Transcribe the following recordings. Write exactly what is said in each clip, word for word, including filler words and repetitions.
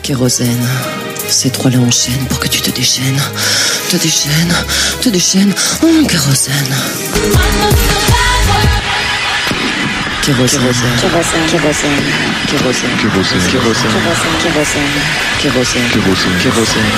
Kérosène, ces trois-là enchaînent pour que tu te déchaînes. Te déchaînes, te déchaînes, oh, kérosène. Kérosène, kérosène, kérosène, kérosène, kérosène, kérosène, kérosène, kérosène, kérosène, kérosène.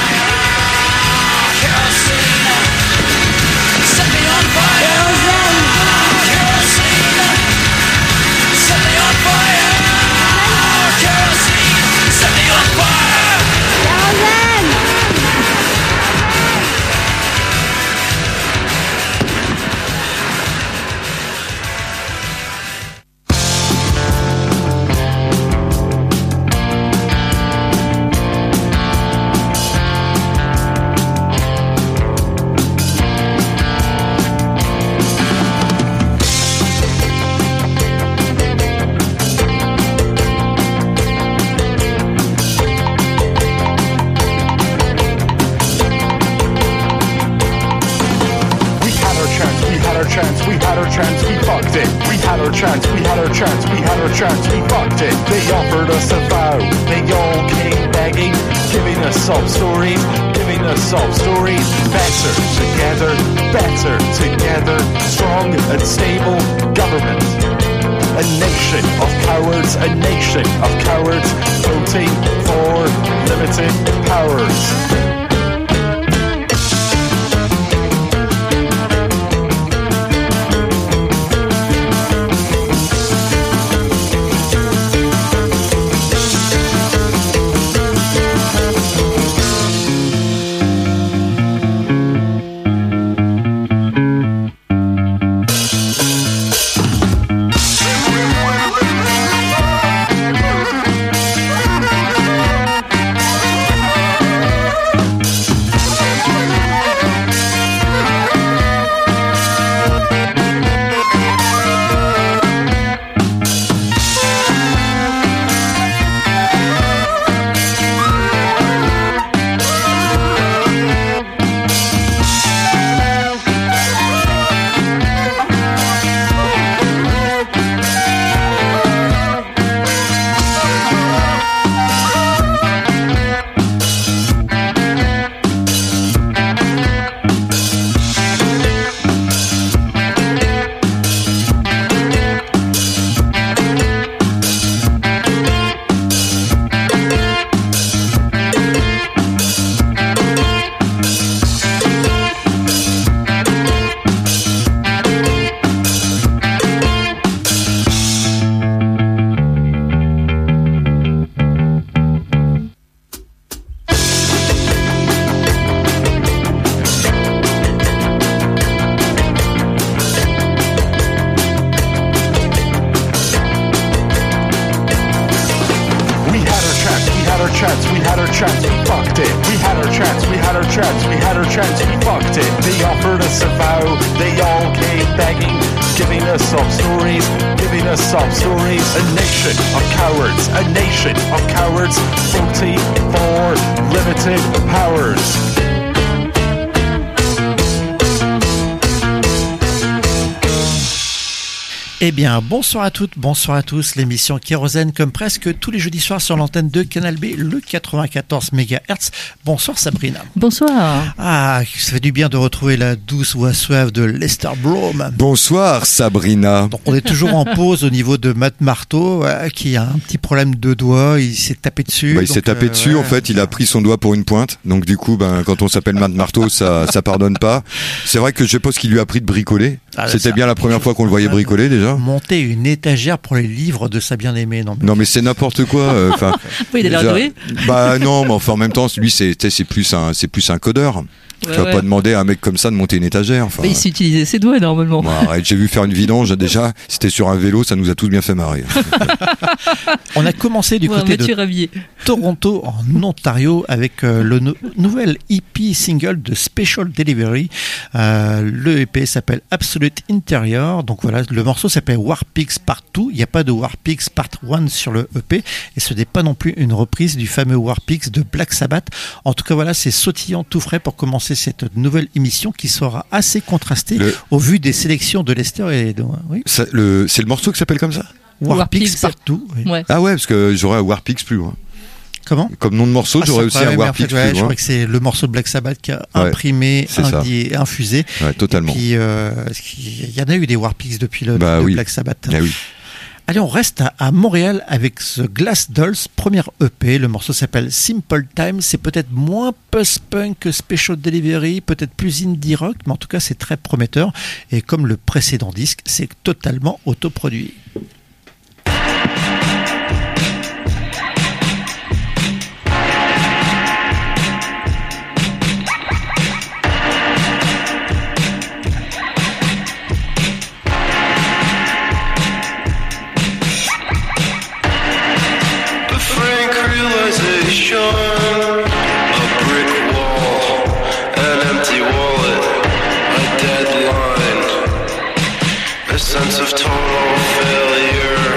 Eh bien, bonsoir à toutes, bonsoir à tous. L'émission Kérosène, comme presque tous les jeudis soirs sur l'antenne de Canal B, le quatre-vingt-quatorze mégahertz. Bonsoir Sabrina. Bonsoir. Ah, ça fait du bien de retrouver la douce voix suave de Lester Blom. Bonsoir Sabrina. Donc on est toujours en pause au niveau de Matt Marteau, euh, qui a un petit problème de doigt, il s'est tapé dessus. Bah, il donc, s'est tapé euh, dessus, ouais. en fait, il a pris son doigt pour une pointe. Donc du coup, ben, quand on s'appelle Matt Marteau, ça, ça pardonne pas. C'est vrai que je sais pas ce qu'il lui a pris de bricoler. Ah, C'était ça, bien la première fois qu'on le voyait bricoler déjà. Monter une étagère pour les livres de sa bien-aimée. Non mais, non, mais c'est n'importe quoi. Enfin, oui, il a l'air doué. Bah non, mais enfin en même temps, lui c'est c'est plus un c'est plus un codeur. Ouais, tu vas ouais. pas demander à un mec comme ça de monter une étagère. Enfin, mais il s'utilisait ses doigts normalement. Bon, arrête, j'ai vu faire une vidange déjà. C'était sur un vélo, ça nous a tous bien fait marrer. On a commencé du ouais, côté de Ravier. Toronto en Ontario avec euh, le no- nouvel E P single de Special Delivery. Euh, le E P s'appelle Absolute Interior. Donc voilà, le morceau s'appelle Warpix Part deux. Il n'y a pas de Warpix Part un sur le E P et ce n'est pas non plus une reprise du fameux Warpix de Black Sabbath. En tout cas voilà, c'est sautillant tout frais pour commencer cette nouvelle émission qui sera assez contrastée le... au vu des sélections de Lester et de... oui. Ça, le, c'est le morceau qui s'appelle comme ça ? Warpix Part deux. Oui. Ouais. Ah ouais, parce que j'aurais un Warpix plus loin. Comment Comme nom de morceau, Ah, j'aurais c'est aussi pas- un mais en Warpix fait, ouais, plus je loin. crois que c'est le morceau de Black Sabbath qui a Ouais, imprimé, c'est ça. indi- infusé. Ouais, totalement. Et puis, euh, il y en a eu des Warpix depuis le Bah de oui. Black Sabbath. Ah oui. Allez, on reste à, à Montréal avec ce Glass Dolls, première E P. Le morceau s'appelle Simple Time. C'est peut-être moins post-punk que Special Delivery, peut-être plus indie rock, mais en tout cas, c'est très prometteur. Et comme le précédent disque, c'est totalement autoproduit. A brick wall, an empty wallet, a deadline, a sense of total failure.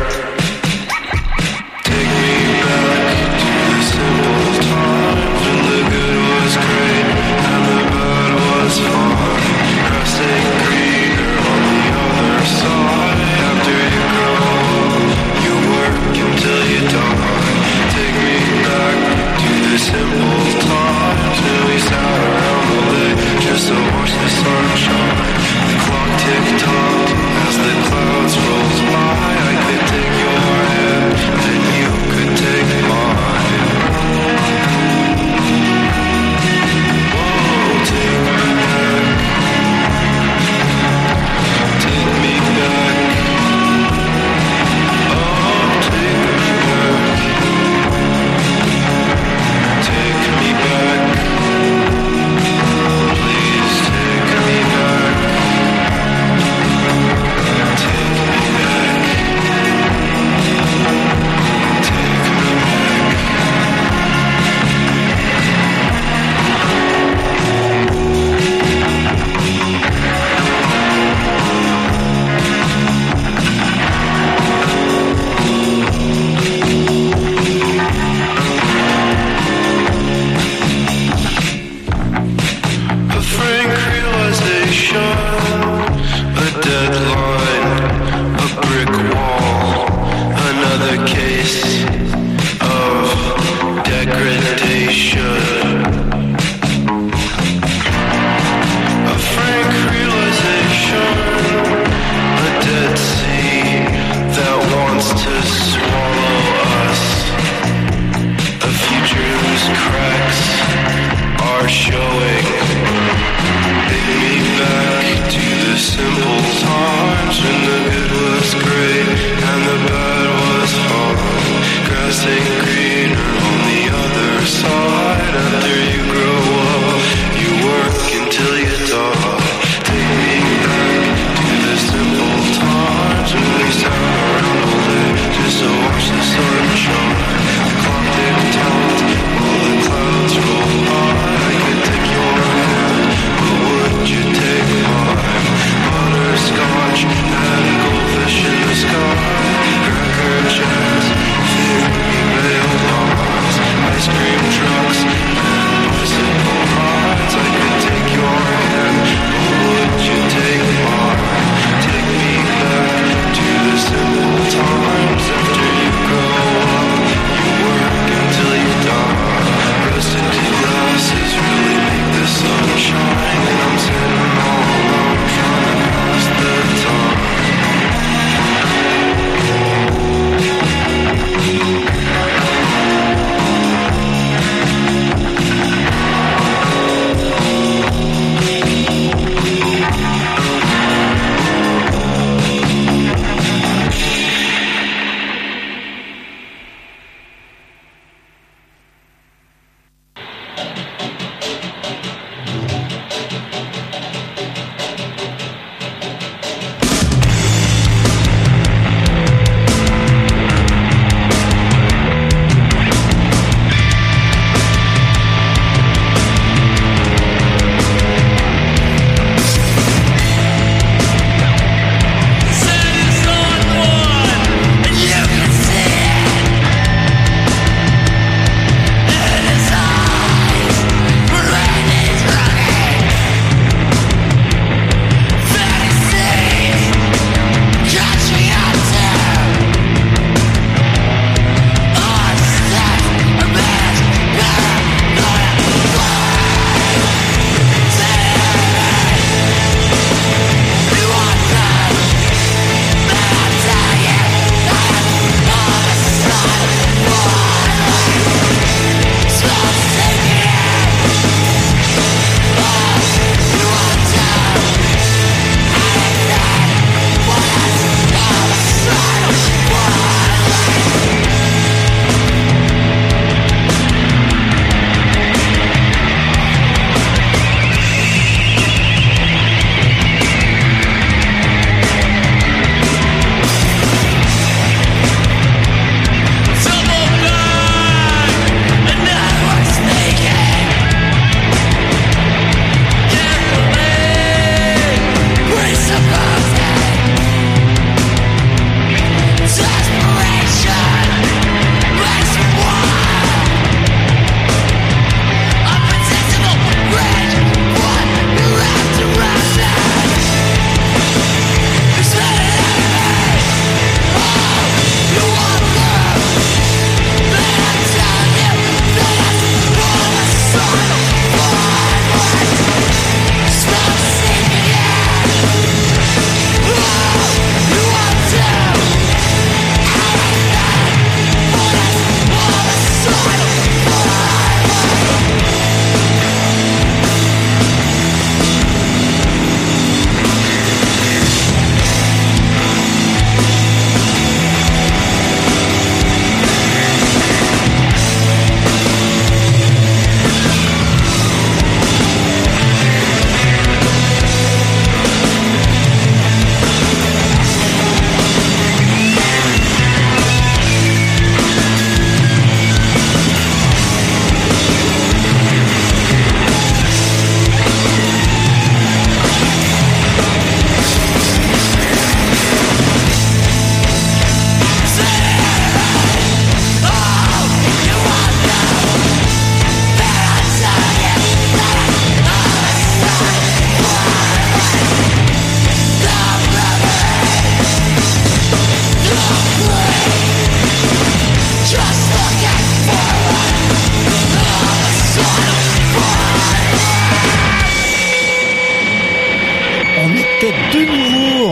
Take me back to the simple times when the good was great and the bad was fine. Grassing greener on the other side. After you grow up, you work until you die. Take me back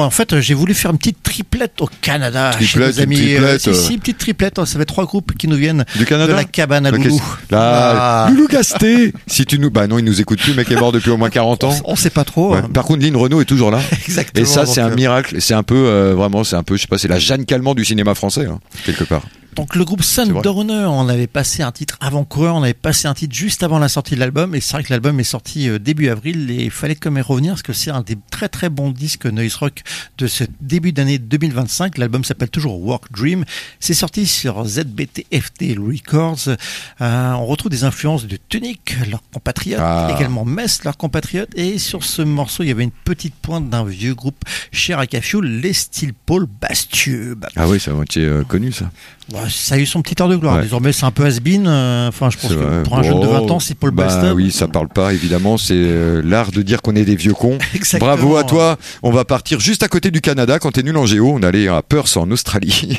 en fait, j'ai voulu faire une petite triplette au Canada. Triplette, chez nos une amis. triplette, Euh, si, euh. si, petite triplette. Ça fait trois groupes qui nous viennent Du Canada de la cabane à Ok, Loulou. c'est- Là, Ah. Loulou Gasté. Si tu nous, bah non, il nous écoute plus, le mec est mort depuis au moins quarante ans. On sait pas trop. Ouais. hein. Par contre, Lynn Renault est toujours là. Exactement. Et ça, c'est donc, un euh, miracle. C'est un peu, euh, vraiment, c'est un peu, je sais pas, c'est la Jeanne Calment du cinéma français, hein, quelque part. Donc le groupe C'est vrai. Sundowner, on avait passé un titre avant-coureur, on avait passé un titre juste avant la sortie de l'album, et c'est vrai que l'album est sorti euh, début avril, et il fallait quand même revenir, parce que c'est un des très très bons disques noise rock de ce début d'année deux mille vingt-cinq. L'album s'appelle toujours Work Dream. C'est sorti sur Z B T F T Records. Euh, on retrouve des influences de Tunic, leurs compatriotes, Ah. également Mess, leurs compatriotes, et sur ce morceau, il y avait une petite pointe d'un vieux groupe cher à Cafioul, les Steel Paul Bastieux. Bah, Ah oui, ça va être euh, connu, ça. Ouais, ça a eu son petit heure de gloire. Ouais. Désormais, c'est un peu has-been. euh, Enfin, je pense C'est que vrai. pour un jeune de Bon, vingt ans, c'est Paul bah Bastard. oui, ça parle pas, évidemment. C'est euh, l'art de dire qu'on est des vieux cons. Exactement. Bravo à toi. On va partir juste à côté du Canada. Quand t'es nul en géo, on allait à Perth en Australie.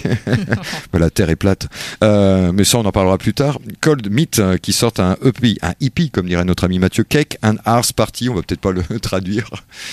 La terre est plate. Euh, mais ça, on en parlera plus tard. Cold Meat euh, qui sort un E P, un E P, comme dirait notre ami Mathieu. Cake and Ars Party. On va peut-être pas le traduire.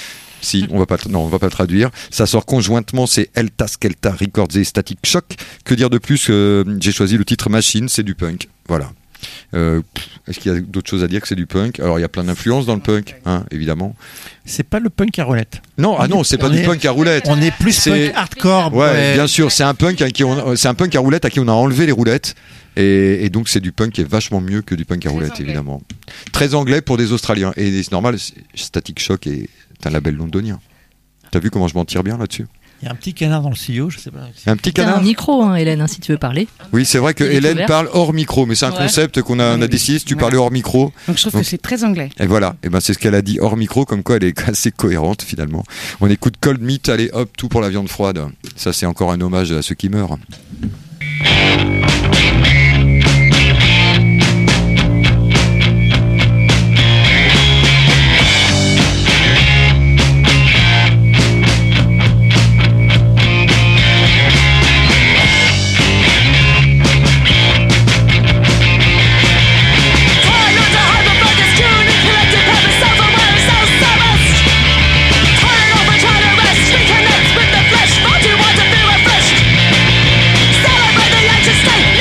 Si, on va pas, non, on va pas le traduire. Ça sort conjointement, c'est Elta Skelta Records et Static Shock. Que dire de plus? euh, J'ai choisi le titre Machine, c'est du punk. Voilà. Euh, pff, Est-ce qu'il y a d'autres choses à dire que c'est du punk? Alors il y a plein d'influences dans le punk, hein, évidemment. C'est pas le punk à roulette. Non, ah On non, est- c'est pas on du est- punk à roulette. On est plus C'est- punk hardcore. Ouais, bien sûr, c'est un punk à qui on, c'est un punk à roulette à qui on a enlevé les roulettes. Et, et donc c'est du punk qui est vachement mieux que du punk à roulette, évidemment. Très anglais pour des Australiens. Et c'est normal, c'est- Static Shock est un label londonien. T'as vu comment je m'en tire bien là-dessus? Il y a un petit canard dans le studio, je sais pas. Un petit T'as un canard. micro, hein, Hélène, hein, si tu veux parler. Oui, c'est vrai que Il est Hélène ouvert. parle hors micro, mais c'est un Ouais. concept qu'on a, on a décidé. Si tu Voilà. parlais hors micro, Donc je trouve Donc- que c'est très anglais. et voilà, et ben c'est ce qu'elle a dit hors micro, comme quoi elle est assez cohérente finalement. On écoute Cold Meat, allez hop, tout pour la viande froide. Ça c'est encore un hommage à ceux qui meurent. Celebrate the anxious state.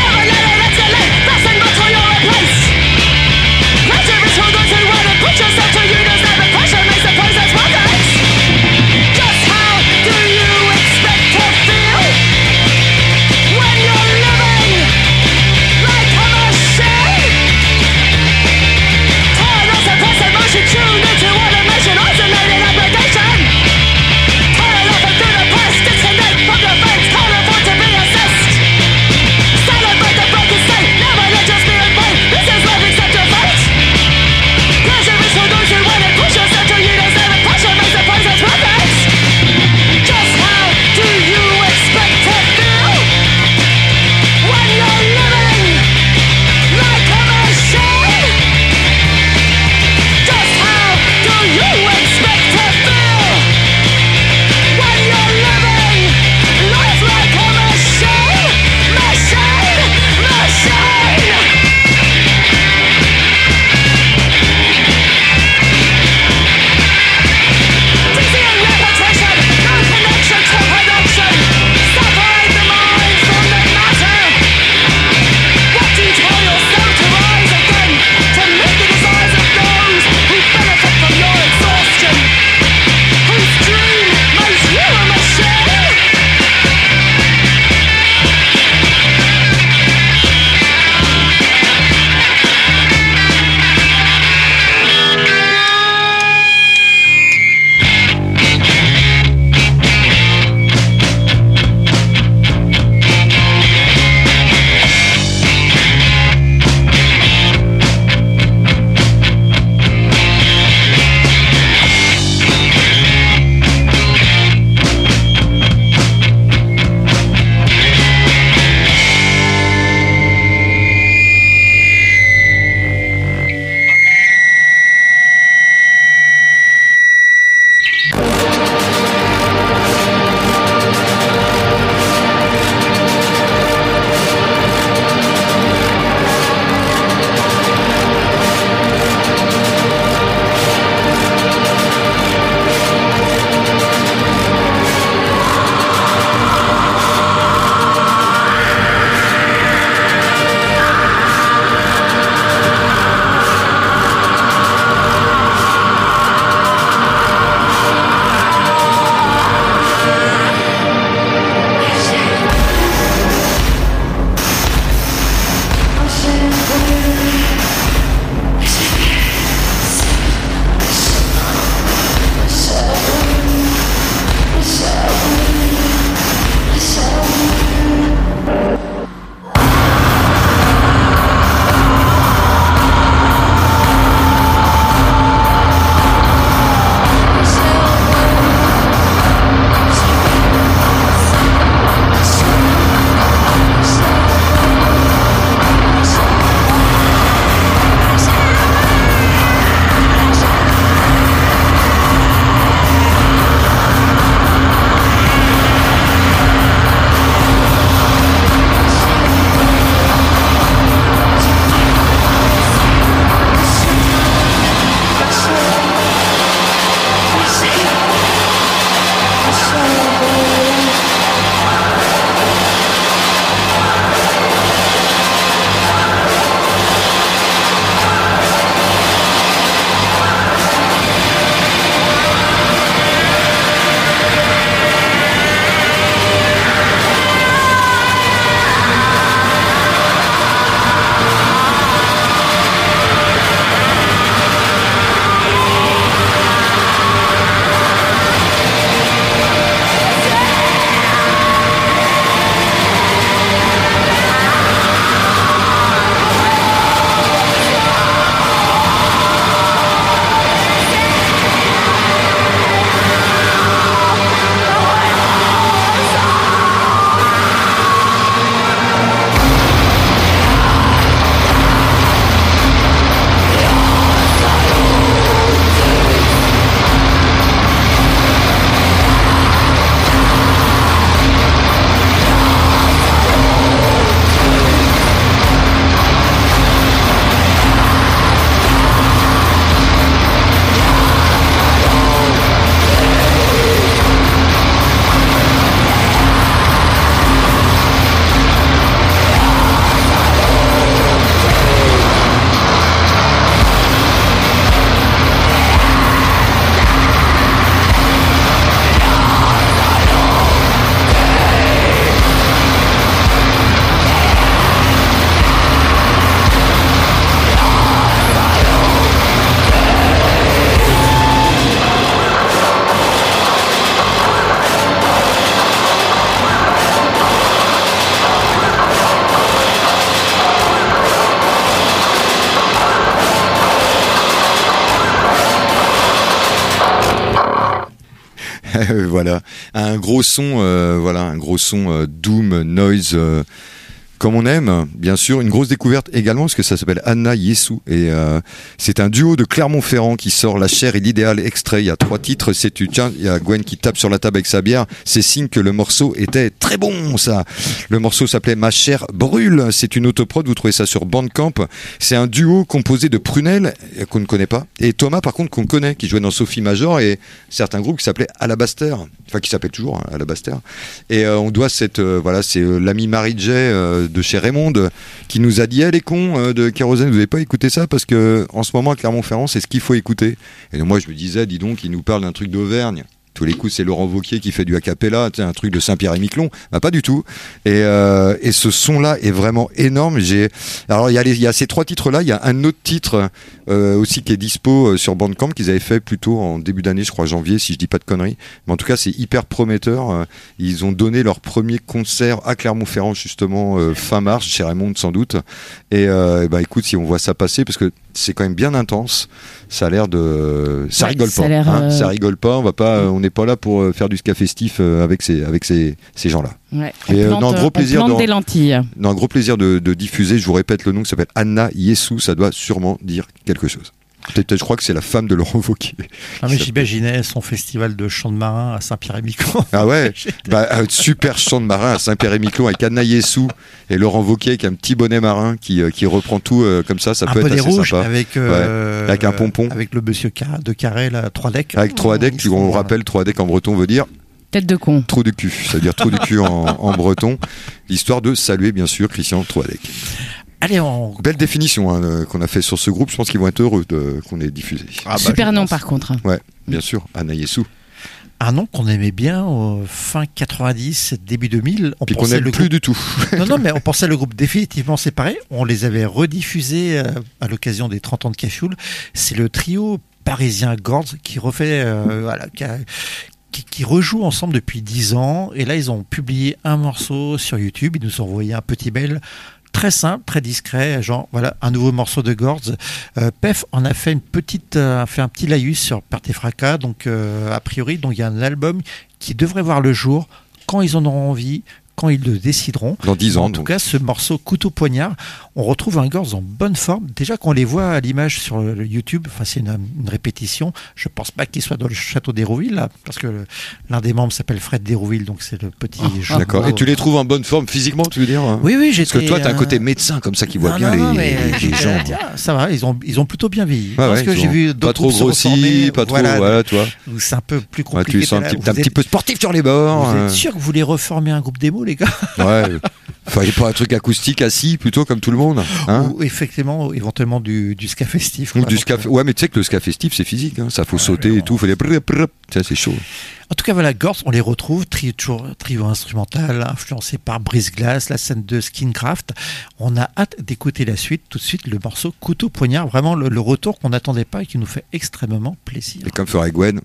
Voilà, un gros son, euh, voilà, un gros son euh, doom, noise. Euh, Comme on aime, bien sûr, une grosse découverte également parce que ça s'appelle Anna Yessou et euh, c'est un duo de Clermont-Ferrand qui sort La chair et l'idéal extrait. Il y a trois titres, c'est tu tiens, il y a Gwen qui tape sur la table avec sa bière, c'est signe que le morceau était très bon ça. Le morceau s'appelait Ma chair brûle, c'est une autoprod, vous trouvez ça sur Bandcamp. C'est un duo composé de Prunel qu'on ne connaît pas et Thomas par contre qu'on connaît qui jouait dans Sophie Major et certains groupes qui s'appelaient Alabaster, enfin qui s'appellent toujours hein, Alabaster. Et euh, on doit cette euh, voilà, c'est euh, l'ami Marie J euh, de chez Raymond qui nous a dit eh, les cons euh, de Kérosène, vous n'avez pas écouté ça parce que en ce moment à Clermont-Ferrand c'est ce qu'il faut écouter. Et moi je me disais dis donc il nous parle d'un truc d'Auvergne. Tous les coups c'est Laurent Wauquiez qui fait du a cappella, un truc de Saint-Pierre et Miquelon. Bah pas du tout. Et, euh, et ce son là est vraiment énorme. J'ai alors il y a les, il y a ces trois titres là, il y a un autre titre euh, aussi qui est dispo sur Bandcamp qu'ils avaient fait plutôt en début d'année, je crois janvier si je dis pas de conneries. Mais en tout cas c'est hyper prometteur. Ils ont donné leur premier concert à Clermont-Ferrand justement euh, fin mars chez Raymond sans doute. Et, euh, et bah écoute si on voit ça passer parce que c'est quand même bien intense. Ça a l'air de, ça ouais, rigole ça pas. Hein, euh... Ça rigole pas. On va pas, on n'est pas là pour faire du ska festif avec ces, avec ces, ces gens-là. Ouais. Et on plante, non, gros plaisir on plante de, des lentilles. Non, gros plaisir de, de diffuser. Je vous répète le nom qui s'appelle Anna Yessou. Ça doit sûrement dire quelque chose. Peut-être, je crois que c'est la femme de Laurent Wauquiez. Ah mais j'imaginais son festival de chant de marin à Saint-Pierre-et-Miquelon. Ah ouais, bah, un super chant de marin à Saint-Pierre-et-Miquelon avec Anna Yessou et Laurent Wauquiez avec un petit bonnet marin qui, qui reprend tout euh, comme ça. Ça un peut être assez rouge sympa. Avec, euh, ouais. Avec un pompon. Avec le monsieur de Carré, là, trois decks. Avec trois decks, on, on rappelle, trois decks en breton veut dire tête de con. Trou de cul, c'est-à-dire trou de cul en, en breton. L'histoire de saluer bien sûr Christian Troadec. Allez, on... Belle définition hein, euh, qu'on a fait sur ce groupe. Je pense qu'ils vont être heureux de, qu'on ait diffusé. Ah bah, super nom pense. Par contre. Ouais, bien sûr, Anna Yessou. Un nom qu'on aimait bien au fin quatre-vingt-dix, début deux mille. On Puis qu'on n'aime plus groupe... du tout. Non, non, mais on pensait le groupe définitivement séparé. On les avait rediffusés à l'occasion des trente ans de Cafioul. C'est le trio parisien Gords qui refait, euh, voilà, qui, a, qui, qui rejoue ensemble depuis dix ans. Et là, ils ont publié un morceau sur YouTube. Ils nous ont envoyé un petit mail. Très simple, très discret, genre voilà un nouveau morceau de Gords. Euh, Pef en a fait une petite, euh, fait un petit laïus sur Perte et Fracas, donc euh, a priori, donc il y a un album qui devrait voir le jour quand ils en auront envie, quand ils le décideront. Dans dix ans. En tout donc. cas, ce morceau Couteau Poignard, on retrouve un Gords en bonne forme. Déjà qu'on les voit à l'image sur le YouTube, enfin c'est une, une répétition. Je pense pas qu'ils soient dans le château d'Hérouville là, parce que le, l'un des membres s'appelle Fred d'Hérouville, donc c'est le petit. Oh, d'accord. Et tu les trouves en bonne forme physiquement, tu veux dire hein? Oui, oui, j'ai. Parce que toi, t'as un côté médecin comme ça qui voit non, bien non, les, non, les, les gens. Tiens, ça va, ils ont, ils ont plutôt bien vieilli. Ah parce ouais, que j'ai vu pas trop grossi, pas trop, voilà, voilà toi. C'est un peu plus compliqué. Ouais, tu sens un, petit, un petit peu sportif sur les bords. Vous êtes sûr que vous voulez reformer un groupe démo, les gars? Ouais. Fallait pas un truc acoustique assis plutôt comme tout le monde hein. Ou effectivement éventuellement du, du ska festif quoi, du ska, euh... ouais mais tu sais que le ska festif c'est physique hein, ça faut ouais, sauter et tout faut les brrr, brrr, ça c'est chaud. En tout cas voilà Gords on les retrouve trio, trio instrumental influencé par Brise Glace, la scène de Skincraft. On a hâte d'écouter la suite, tout de suite le morceau Couteau Poignard, vraiment le, le retour qu'on n'attendait pas et qui nous fait extrêmement plaisir. Et comme ferait Gwen,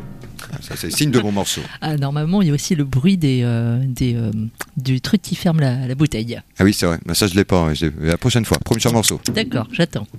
ça c'est signe de bon morceau. Ah, normalement, il y a aussi le bruit des, euh, des, euh, du truc qui ferme la, la bouteille. Ah oui, c'est vrai. Mais ça, je l'ai pas. Hein. Je l'ai... La prochaine fois, prochain morceau. D'accord, j'attends.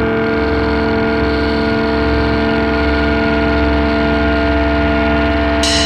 Thank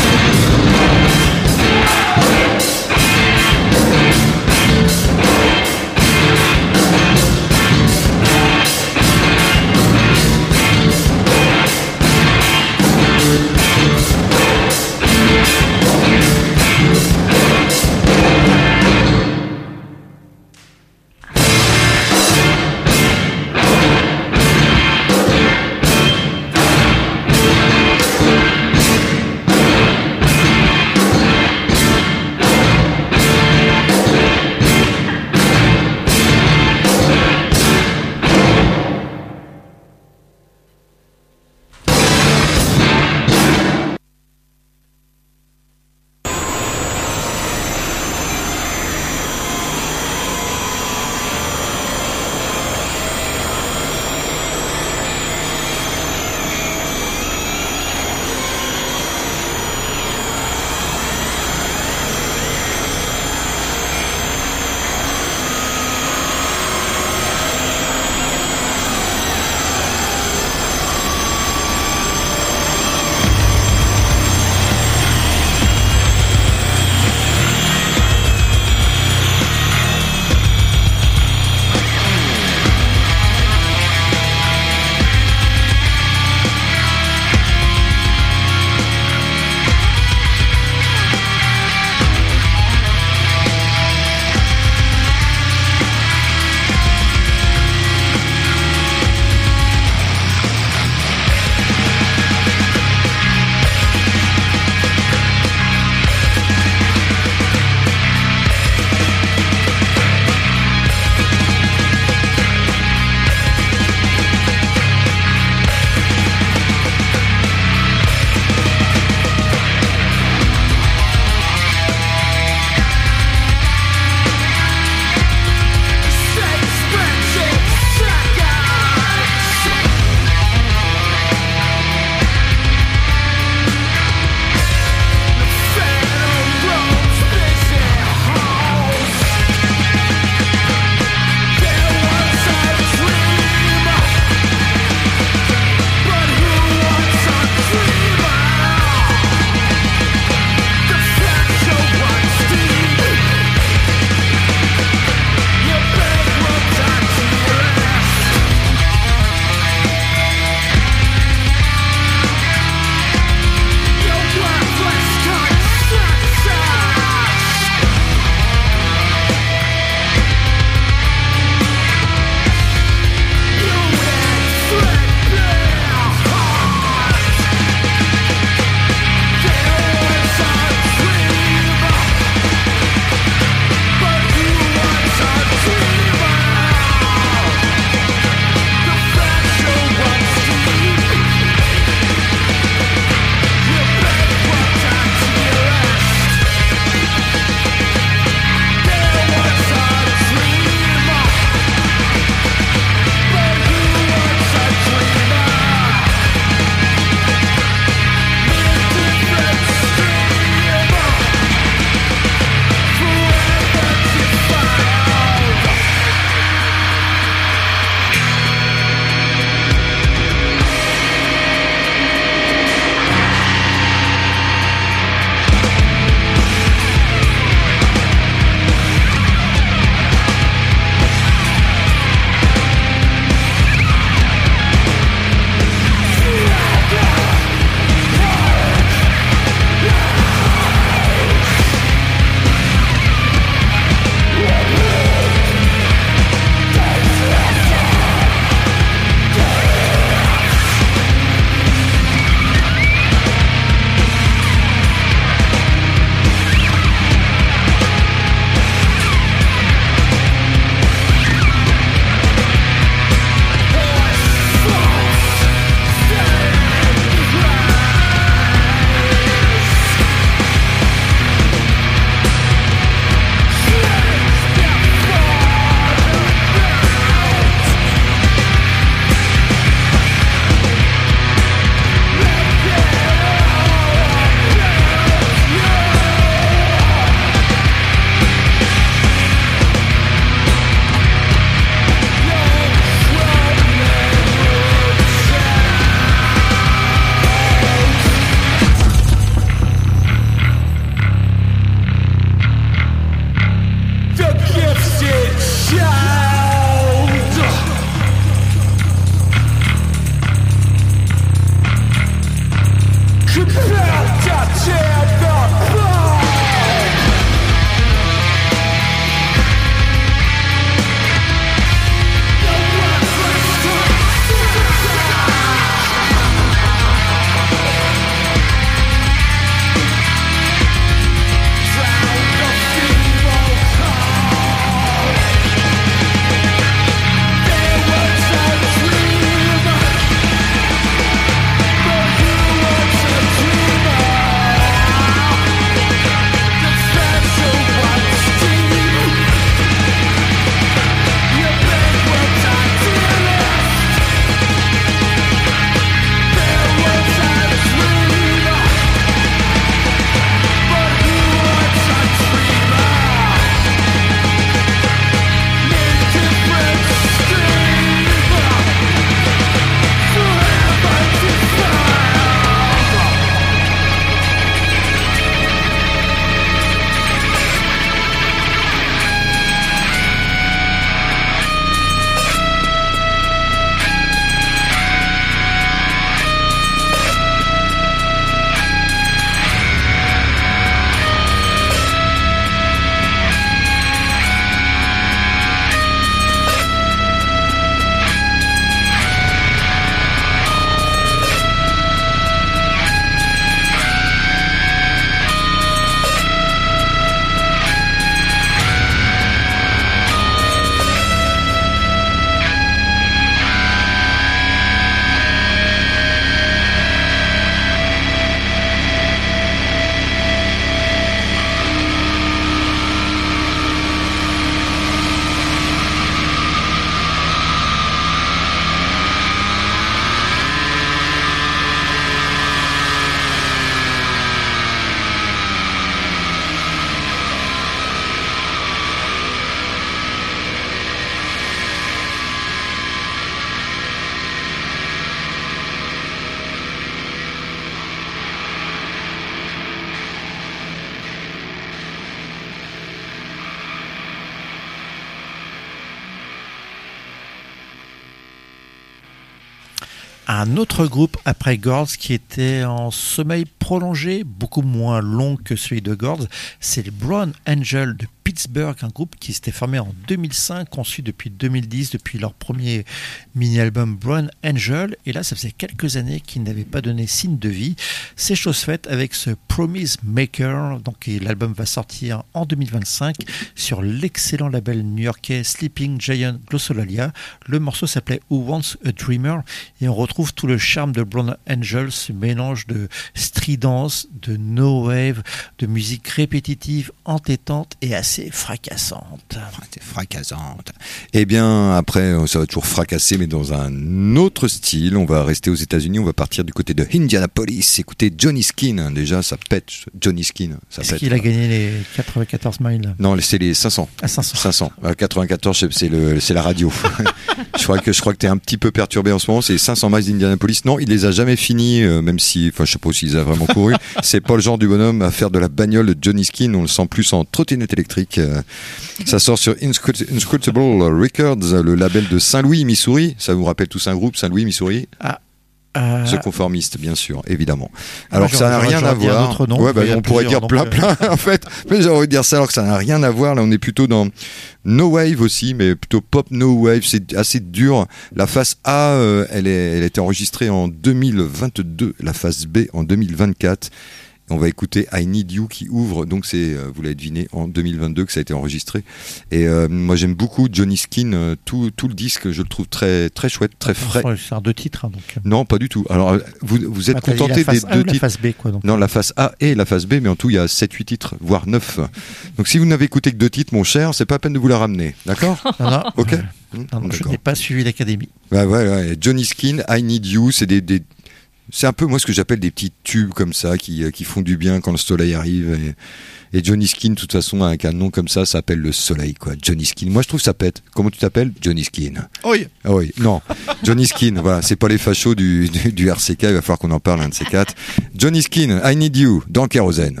Un autre groupe après Gords qui était en sommeil prolongé, beaucoup moins long que celui de Gords, c'est les Brown Angel de Pittsburgh, un groupe qui s'était formé en deux mille cinq, conçu depuis deux mille dix, depuis leur premier mini-album Brown Angel. Et là, ça faisait quelques années qu'ils n'avaient pas donné signe de vie. C'est chose faite avec ce Promise Maker. Donc, et l'album va sortir en deux mille vingt-cinq sur l'excellent label new-yorkais Sleeping Giant Glossolalia. Le morceau s'appelait Who Wants a Dreamer et on retrouve tout le charme de Brown Angel, ce mélange de stridence, de no wave, de musique répétitive, entêtante et assez fracassante. C'est fracassante. Eh bien, après, ça va toujours fracasser, mais dans un autre style. On va rester aux États-Unis. On va partir du côté de Indianapolis. Écoutez, Johnny Skin. Déjà, ça pète. Johnny Skin. Ça Est-ce pète. qu'il a gagné les quatre-vingt-quatorze miles? Non, c'est les cinq cents. À cinq cents. cinq cents. Euh, quatre-vingt-quatorze, c'est le, c'est la radio. je crois que je crois que t'es un petit peu perturbé en ce moment. C'est cinq cents miles d'Indianapolis. Non, il les a jamais finis, euh, même si, enfin, je sais pas s'il a vraiment couru. C'est pas le genre du bonhomme à faire de la bagnole de Johnny Skin. On le sent plus en trottinette électrique. Euh, ça sort sur Inscrut- Inscrutable Records, le label de Saint-Louis, Missouri. Ça vous rappelle tous un groupe, Saint-Louis, Missouri? Ah. Euh... Ce conformiste, bien sûr, évidemment. Alors Moi, que ça n'a j'aurais- rien j'aurais à dit un voir. autre nom, Ouais, bah, il y a on pourrait dire plusieurs, plein, donc, plein, en fait. Mais j'ai envie de dire ça alors que ça n'a rien à voir. Là, on est plutôt dans no wave aussi, mais plutôt pop no wave. C'est assez dur. La face A, euh, elle est, elle a été enregistrée en deux mille vingt-deux. La face B en deux mille vingt-quatre. On va écouter I Need You qui ouvre, donc c'est, euh, vous l'avez deviné, en deux mille vingt-deux que ça a été enregistré. Et euh, moi j'aime beaucoup Johnny Skin, euh, tout, tout le disque, je le trouve très très chouette, très frais. C'est un deux titres, hein, donc. Non, pas du tout. Alors euh, vous, vous êtes Ah, t'as dit contenté la des face A deux ou la titres. face B, quoi, donc. Non, la face A et la face B, mais en tout il y a sept huit titres, voire neuf. Donc si vous n'avez écouté que deux titres, mon cher, c'est pas la peine de vous la ramener, d'accord? Non, non, Ok. euh, Mmh, non, non, je d'accord. n'ai pas suivi l'académie. Ouais, ouais, ouais. Johnny Skin, I Need You, c'est des, des c'est un peu moi ce que j'appelle des petits tubes comme ça qui, qui font du bien quand le soleil arrive. Et, et Johnny Skin, de toute façon, avec un nom comme ça, ça s'appelle le soleil, quoi. Johnny Skin. Moi, je trouve ça pète. Comment tu t'appelles? Johnny Skin. Oui. Ah oui, non. Johnny Skin, voilà. C'est pas les fachos du, du, du R C K. Il va falloir qu'on en parle un de ces quatre. Johnny Skin, I Need You, dans Kérosène.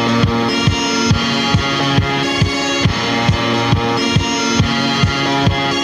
I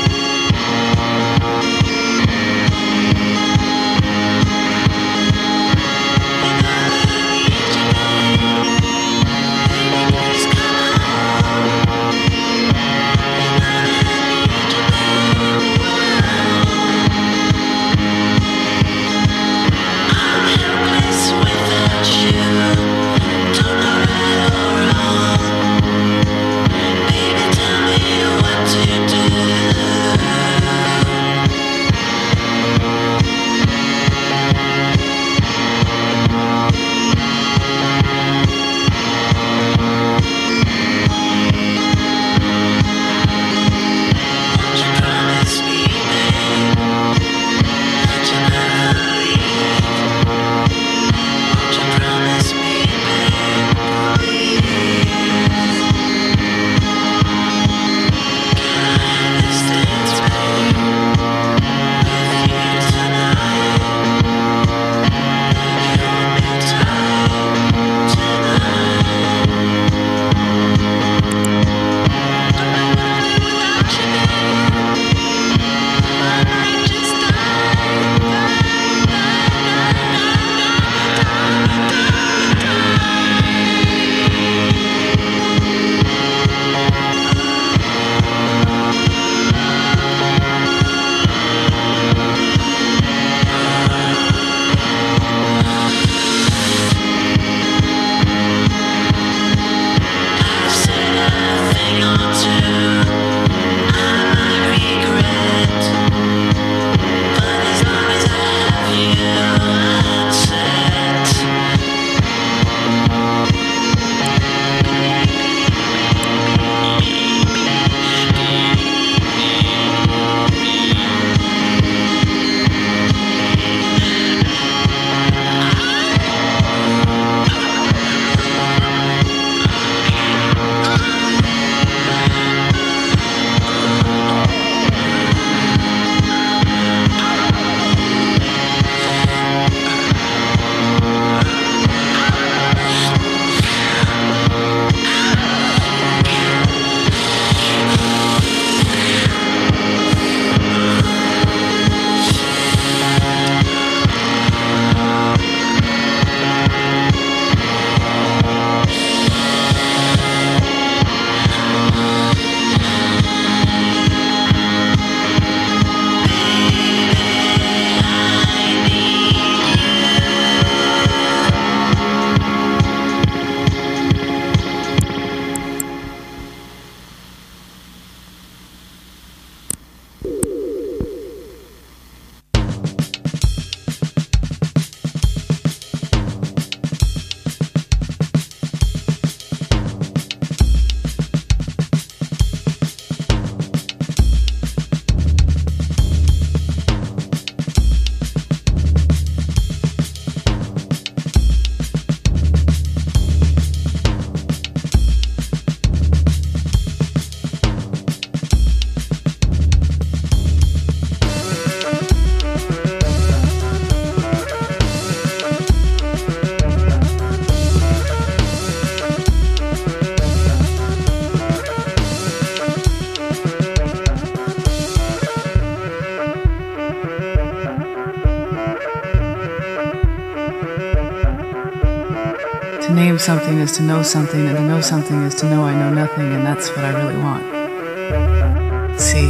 name something is to know something, and to know something is to know I know nothing, and that's what I really want. See?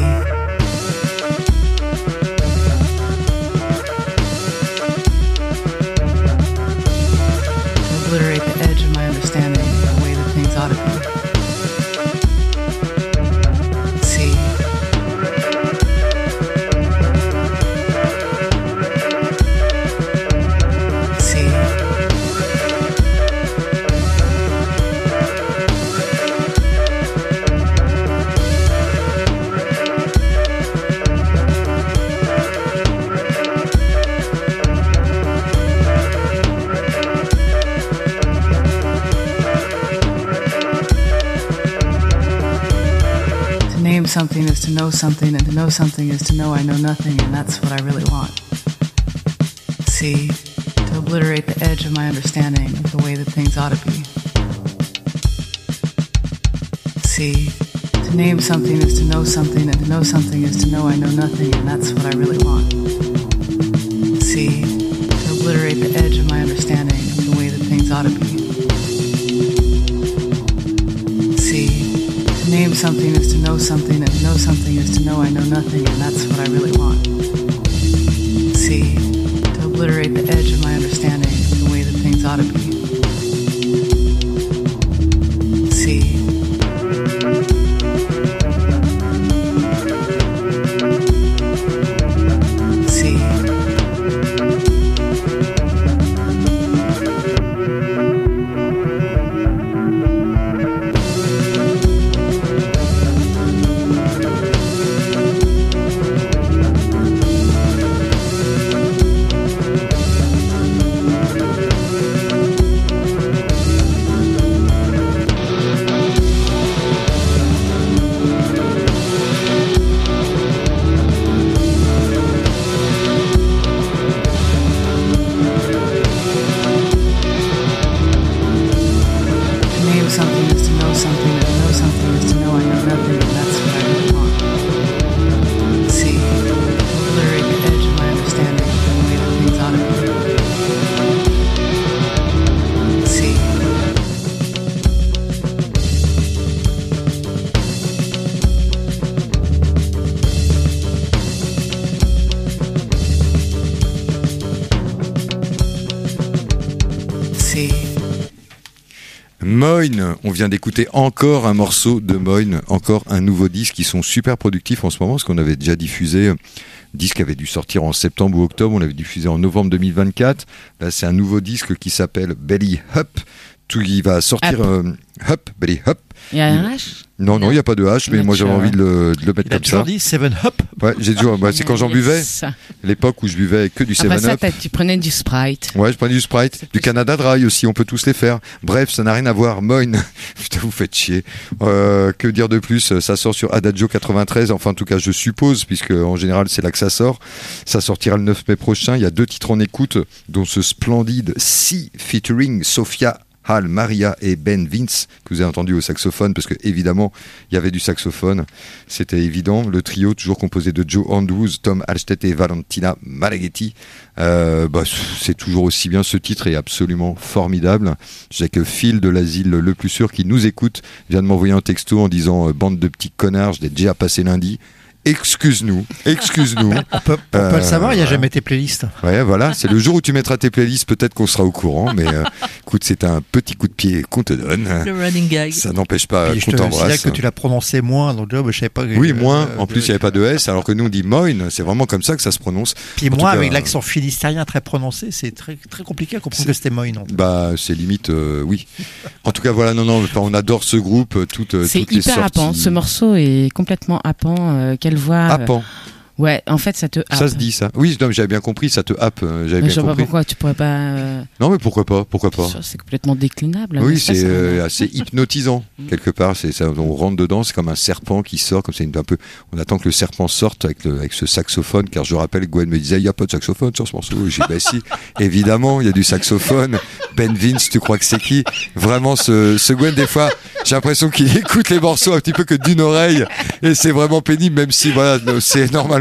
Obliterate the edge of my understanding, the way that things ought to be. See? See? To name something is to know something, and to know something is to know I know nothing, and that's what I really want. See? To obliterate the edge of my understanding, the way that things ought to be. See? To name something is to know something, and to know something is to know I know nothing, and that's what I really want. See? To obliterate the edge of my understanding, the way that things ought to be. See? To name something is to know something, and to know something is to know I know nothing, and that's what I really want. See? To obliterate the edge of my understanding, the way that things ought to be. See? See? To name something is to know something, and to know something is to know I know nothing, and that's what I really want. See? To obliterate the edge of my understanding, the way that things ought to be. See? See? Moyne, on vient d'écouter encore un morceau de Moyne, encore un nouveau disque. Ils sont super productifs en ce moment, parce qu'on avait déjà diffusé, un disque avait dû sortir en septembre ou octobre, on l'avait diffusé en novembre deux mille vingt-quatre. Là, c'est un nouveau disque qui s'appelle Belly Up. Tout, il va sortir Up. euh, Up, Belly Up. Il y a un H? Non, non, il n'y a pas de H, mais Ouais, moi j'avais tu- envie de le, de le mettre Il a comme toujours ça. dit Seven Up. Ouais, j'ai toujours, bah, c'est quand j'en buvais, Yes. l'époque où je buvais que du Après seven ça, up. t'as- tu prenais du Sprite. Ouais, je prenais du Sprite, du Canada Dry aussi, on peut tous les faire. Bref, ça n'a rien à voir. Moyne, putain, vous faites chier. Euh, que dire de plus? Ça sort sur Adagio quatre-vingt-treize, enfin en tout cas je suppose, puisque en général c'est là que ça sort. Ça sortira le neuf mai prochain. Il y a deux titres en écoute, dont ce splendide Sea featuring Sophia Hal, Maria et Ben Vince, que vous avez entendu au saxophone, parce que évidemment il y avait du saxophone, c'était évident. Le trio toujours composé de Joe Andrews, Tom Alstedt et Valentina Malaghetti. Euh, bah, c'est toujours aussi bien, ce titre est absolument formidable. Je sais que Phil de l'asile Le Plus Sûr, qui nous écoute, vient de m'envoyer un texto en disant euh, bande de petits connards, je l'ai déjà passé lundi. Excuse-nous, excuse-nous. On peut, on Euh, peut le savoir, il n'y a voilà. jamais tes playlists. Ouais, voilà, c'est le jour où tu mettras tes playlists, peut-être qu'on sera au courant, mais euh, écoute, c'est un petit coup de pied qu'on te donne. Le running gag. Ça n'empêche pas Puis je qu'on te signale t'embrasse. que tu l'as prononcé moins dans le job, je savais pas. que- Oui, moins. euh, En plus, il n'y avait pas de S, alors que nous on dit Moyne. C'est vraiment comme ça que ça se prononce. Puis En tout moi, cas, avec l'accent finistérien très prononcé, c'est très, très compliqué à comprendre que c'était Moyne. en fait. Bah, c'est limite, euh, oui. En tout cas, voilà, non, non, enfin, on adore ce groupe, toutes, euh, C'est toutes les hyper sorties. happant. Ce morceau est complètement happant. Euh, quelle voix. euh, Happant. Ouais, en fait, ça te happe. Ça se dit, ça. Oui, non, mais j'avais bien compris, ça te happe. euh, J'avais Mais bien je sais pas compris. pourquoi tu pourrais pas. euh, Non, mais pourquoi pas, pourquoi pas. C'est complètement déclinable. Oui, n'est-ce pas, c'est ça euh, assez hypnotisant quelque part. C'est ça, on rentre dedans, c'est comme un serpent qui sort, comme c'est une- un peu. On attend que le serpent sorte avec, le, avec ce saxophone, car je rappelle, Gwen me disait, il y a pas de saxophone sur ce morceau. Et j'ai dit, bah si, évidemment, il y a du saxophone. Ben Vince, tu crois que c'est qui? Vraiment, ce, ce Gwen, des fois, j'ai l'impression qu'il écoute les morceaux un petit peu que d'une oreille, et c'est vraiment pénible, même si voilà, c'est normalement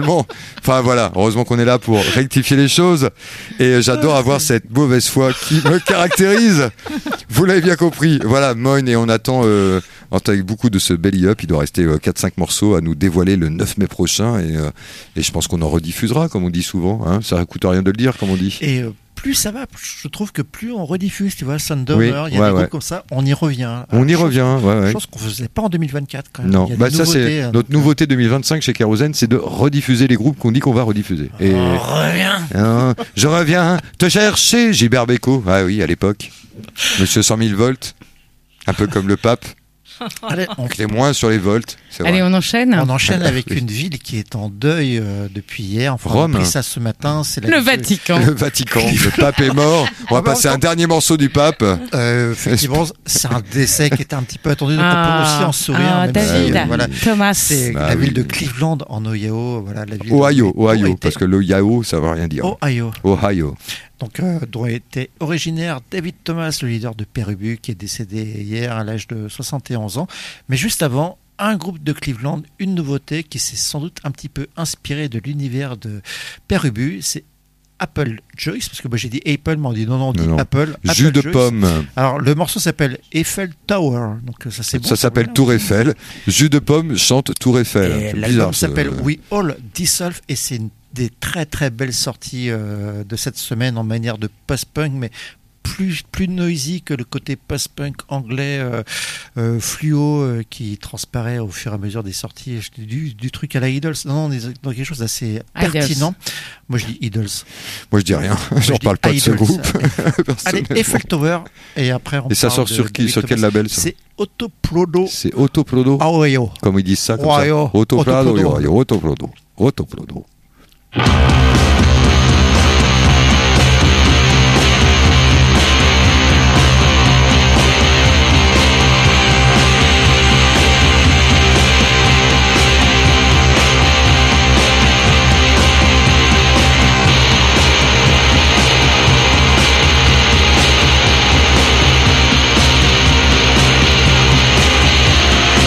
tellement. Enfin voilà, heureusement qu'on est là pour rectifier les choses. Et j'adore avoir cette mauvaise foi qui me caractérise. Vous l'avez bien compris. Voilà, Moyne, et on attend, euh, avec beaucoup de ce belly up. Il doit rester euh, quatre cinq morceaux à nous dévoiler le neuf mai prochain. Et, euh, et je pense qu'on en rediffusera, comme on dit souvent. Hein. Ça ne coûte rien de le dire, comme on dit. Et euh, plus ça va, je trouve que plus on rediffuse, tu vois, Sundowner, Oui, il y a ouais, des ouais. groupes comme ça, on y revient. On y chose- revient, ouais, ouais. Chose qu'on faisait pas en deux mille vingt-quatre quand même. Non, Il y a bah des ça nouveautés, c'est hein, notre donc, nouveauté deux mille vingt-cinq chez Kérosène, c'est de rediffuser les groupes qu'on dit qu'on va rediffuser. Et On revient. Hein, je reviens te chercher, Gilbert Bécaud. Ah oui, à l'époque, Monsieur cent mille volts, un peu comme le pape. Allez, on, Les moins sur les volts. C'est vrai. Allez, on enchaîne. on enchaîne avec une ville qui est en deuil euh, depuis hier. Enfin, Rome. on a pris ça ce matin. C'est la Le ville- Vatican. Le Vatican, le pape est mort. On va Ah bah, passer un attends. dernier morceau du pape. Euh, effectivement, c'est un décès qui était un petit peu attendu, donc on Ah, peut aussi en sourire. ah, même David, si, euh, voilà, Thomas. c'est Bah la oui. ville de Cleveland en Ohio. Voilà, la ville Ohio, dont Ohio, était- parce que le Yao, ça veut rien dire. Ohio. Ohio. Donc, euh, dont était originaire David Thomas, le leader de Père Ubu, qui est décédé hier à l'âge de soixante et onze ans. Mais juste avant, un groupe de Cleveland, une nouveauté qui s'est sans doute un petit peu inspiré de l'univers de Père Ubu, c'est Apple Joyce, parce que moi j'ai dit Apple, mais on dit non, non, on dit Non, non. Apple. Jus Apple de Joyce. pomme. Alors, le morceau s'appelle Eiffel Tower, donc ça c'est bon. Ça s'appelle voilà. Tour Eiffel. Jus de pomme chante Tour Eiffel. Et C'est l'album bizarre, ça. s'appelle We All Dissolve et c'est une des très très belles sorties euh, de cette semaine en manière de post-punk, mais plus, plus noisy que le côté post-punk anglais euh, euh, fluo euh, qui transparaît au fur et à mesure des sorties. Je dis du, du truc à la Idols. Non, on est dans quelque chose d'assez Idols. pertinent. Moi je dis Idols. Moi je dis rien. Moi, J'en je dis parle pas de ce Idols. groupe. Allez, personnellement. Eiffel Tower et après on Et ça parle sort de- sur qui, de sur quel Thomas. label ça C'est Autoprodo C'est Autoprodo. Ohio. Comme ils disent ça, comme Ohio. ça. Autoprodo, Autoprodo. Ohio, Autoprodo. Autoprodo.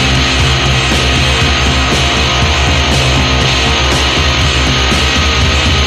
Thank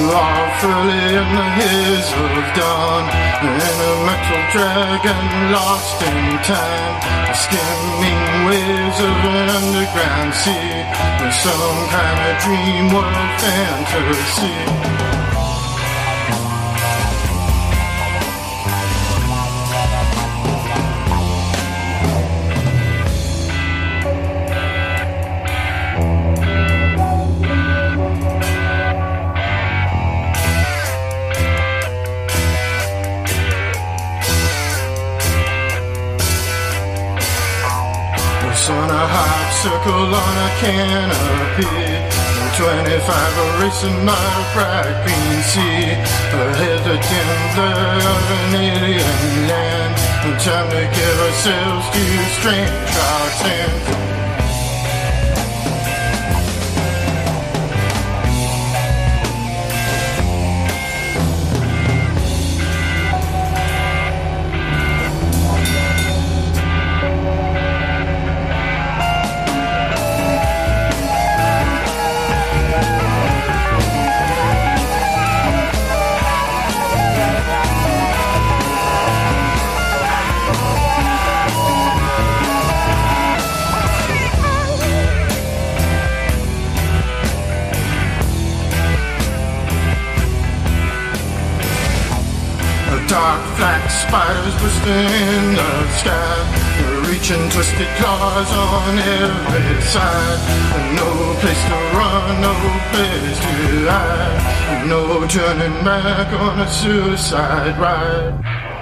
awfully in the haze of dawn, in a metal dragon lost in time, skimming waves of an underground sea, with some kind of dream world fantasy. On a half circle on a canopy, twenty-five a racing my bright green sea, ahead the dim blur of an alien land, time to give ourselves to strange hearts and dark black spiders twisting in the sky, reaching twisted claws on every side. No place to run, no place to hide, no turning back on a suicide ride.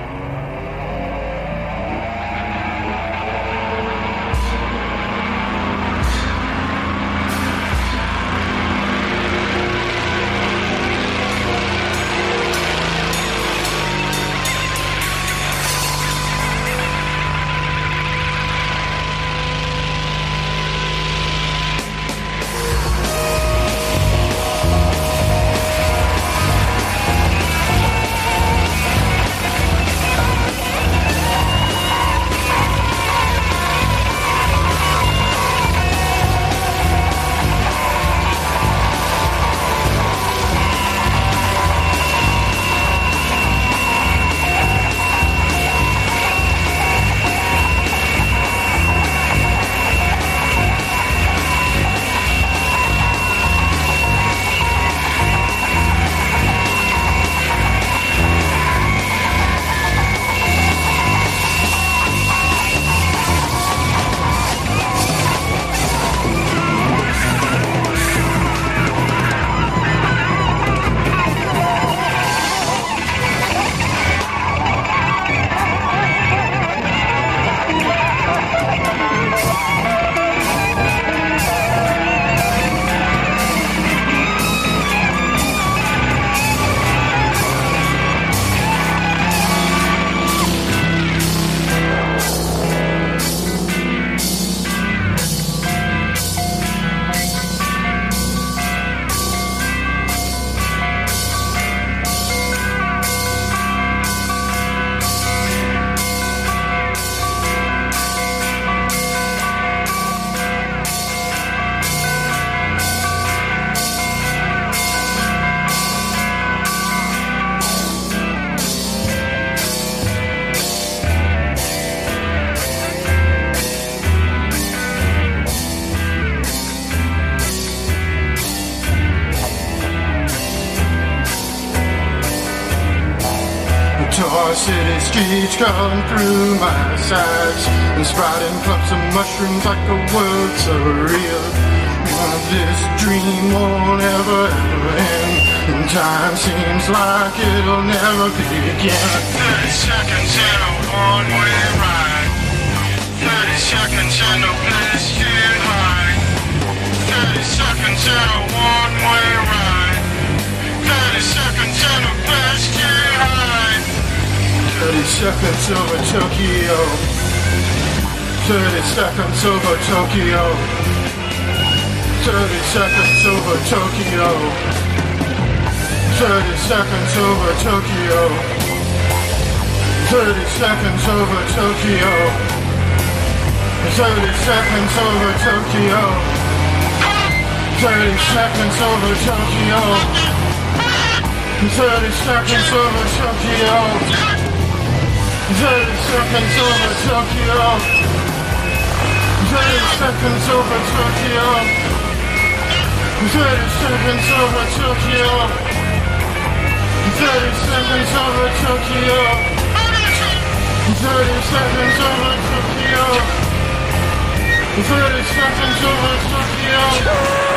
Tar city streets crawling through my sides, and sprouting clumps of mushrooms like a world surreal. This dream won't ever, ever end, and time seems like it'll never begin. Thirty seconds in a one-way ride, thirty seconds and no place to hide, thirty seconds in a one-way ride, thirty seconds and no place to hide. Thirty seconds over Tokyo, thirty seconds over Tokyo, thirty seconds over Tokyo, thirty seconds over Tokyo, thirty seconds over Tokyo, thirty seconds over Tokyo, thirty seconds over Tokyo. thirty seconds over Tokyo. thirty seconds over Tokyo. thirty seconds over Tokyo. thirty seconds over Tokyo. thirty seconds over Tokyo. thirty seconds over Tokyo. thirty seconds over Tokyo.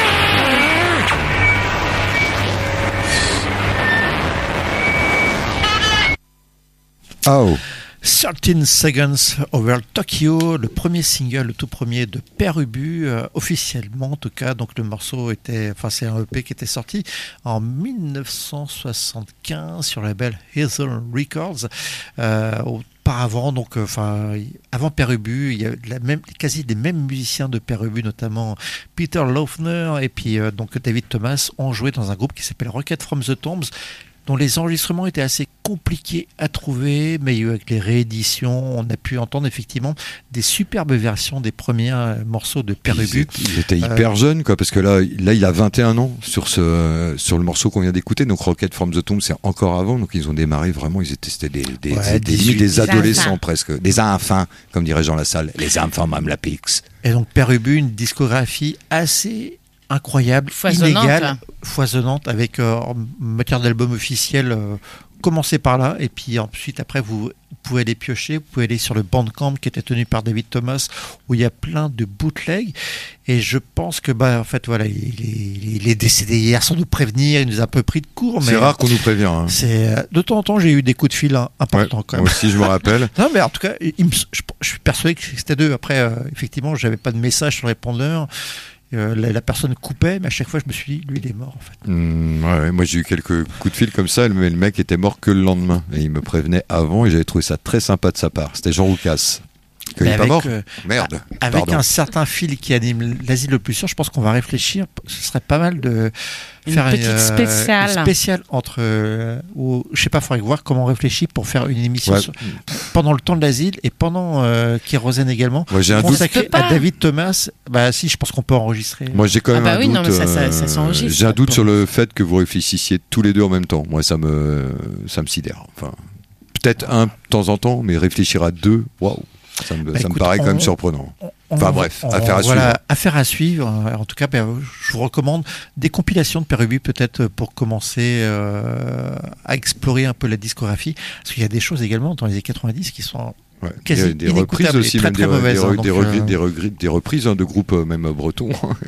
Oh. thirteen Seconds Over Tokyo, le premier single, le tout premier de Père Ubu, euh, officiellement en tout cas. Donc le morceau était, enfin c'est un E P qui était sorti en dix-neuf cent soixante-quinze sur le label Hazel Records. Euh, Auparavant, donc, enfin, avant Père Ubu, il y a la même, quasi des mêmes musiciens de Père Ubu, notamment Peter Laufner et puis euh, donc David Thomas, ont joué dans un groupe qui s'appelle Rocket from the Tombs, dont les enregistrements étaient assez compliqués à trouver, mais avec les rééditions, on a pu entendre effectivement des superbes versions des premiers morceaux de Père Ubu. Il était hyper euh, jeune, quoi, parce que là, là, il a vingt et un ans sur ce, sur le morceau qu'on vient d'écouter. Donc Rocket from the Tomb, c'est encore avant. Donc ils ont démarré vraiment, ils étaient, c'était des, des, ouais, des, des, des adolescents presque, des enfants, comme dirait Jean Lassalle, les enfants même la pix. Et donc Père Ubu, une discographie assez incroyable, foisonnante, inégale, hein. foisonnante, avec euh, en matière d'album officiel, euh, commencez par là, et puis ensuite après vous pouvez aller piocher, vous pouvez aller sur le Bandcamp qui était tenu par David Thomas, où il y a plein de bootlegs, et je pense que bah en fait voilà, il est, il est décédé hier sans nous prévenir, il nous a un peu pris de court, mais c'est rare qu'on nous prévient. Hein. C'est de temps en temps j'ai eu des coups de fil hein, importants ouais, quand même. Moi aussi je me rappelle. Non mais en tout cas, il me, je, je suis persuadé que c'était d'eux. Après euh, effectivement j'avais pas de message sur le répondeur. Euh, la, la personne coupait, mais à chaque fois je me suis dit, lui il est mort en fait. Mmh, ouais, moi j'ai eu quelques coups de fil comme ça, mais le mec était mort que le lendemain. Et il me prévenait avant et j'avais trouvé ça très sympa de sa part. C'était Jean Roucas. Il n'est pas mort euh, Merde. Avec Pardon. un certain fil qui anime l'asile le plus sûr, je pense qu'on va réfléchir. Ce serait pas mal de faire une petite euh, spéciale. Une spéciale entre. Euh, ou, je sais pas, il faudrait voir comment on réfléchit pour faire une émission ouais. sur, pendant le temps de l'asile et pendant euh, Kérosène également. Ouais, j'ai un consacré doute. à David Thomas. Bah si, je pense qu'on peut enregistrer. Moi j'ai quand même ah bah un oui, doute. Non, mais ça, ça, ça s'enregistre. Euh, j'ai un doute sur le fait que vous réfléchissiez tous les deux en même temps. Moi ça me, ça me sidère. Enfin, peut-être un de temps en temps, mais réfléchir à deux, waouh. Ça me, bah, ça écoute, me paraît on, quand même surprenant. On, enfin bref, on, affaire à voilà, suivre. Affaire à suivre. En tout cas, ben, je vous recommande des compilations de Père Ubu peut-être pour commencer euh, à explorer un peu la discographie. Parce qu'il y a des choses également dans les années quatre-vingt-dix qui sont ouais. quasi il y a des reprises aussi, très, même très des, mauvaises, des, hein, des, donc, des, euh... des, regris, des reprises hein, de groupes euh, même bretons.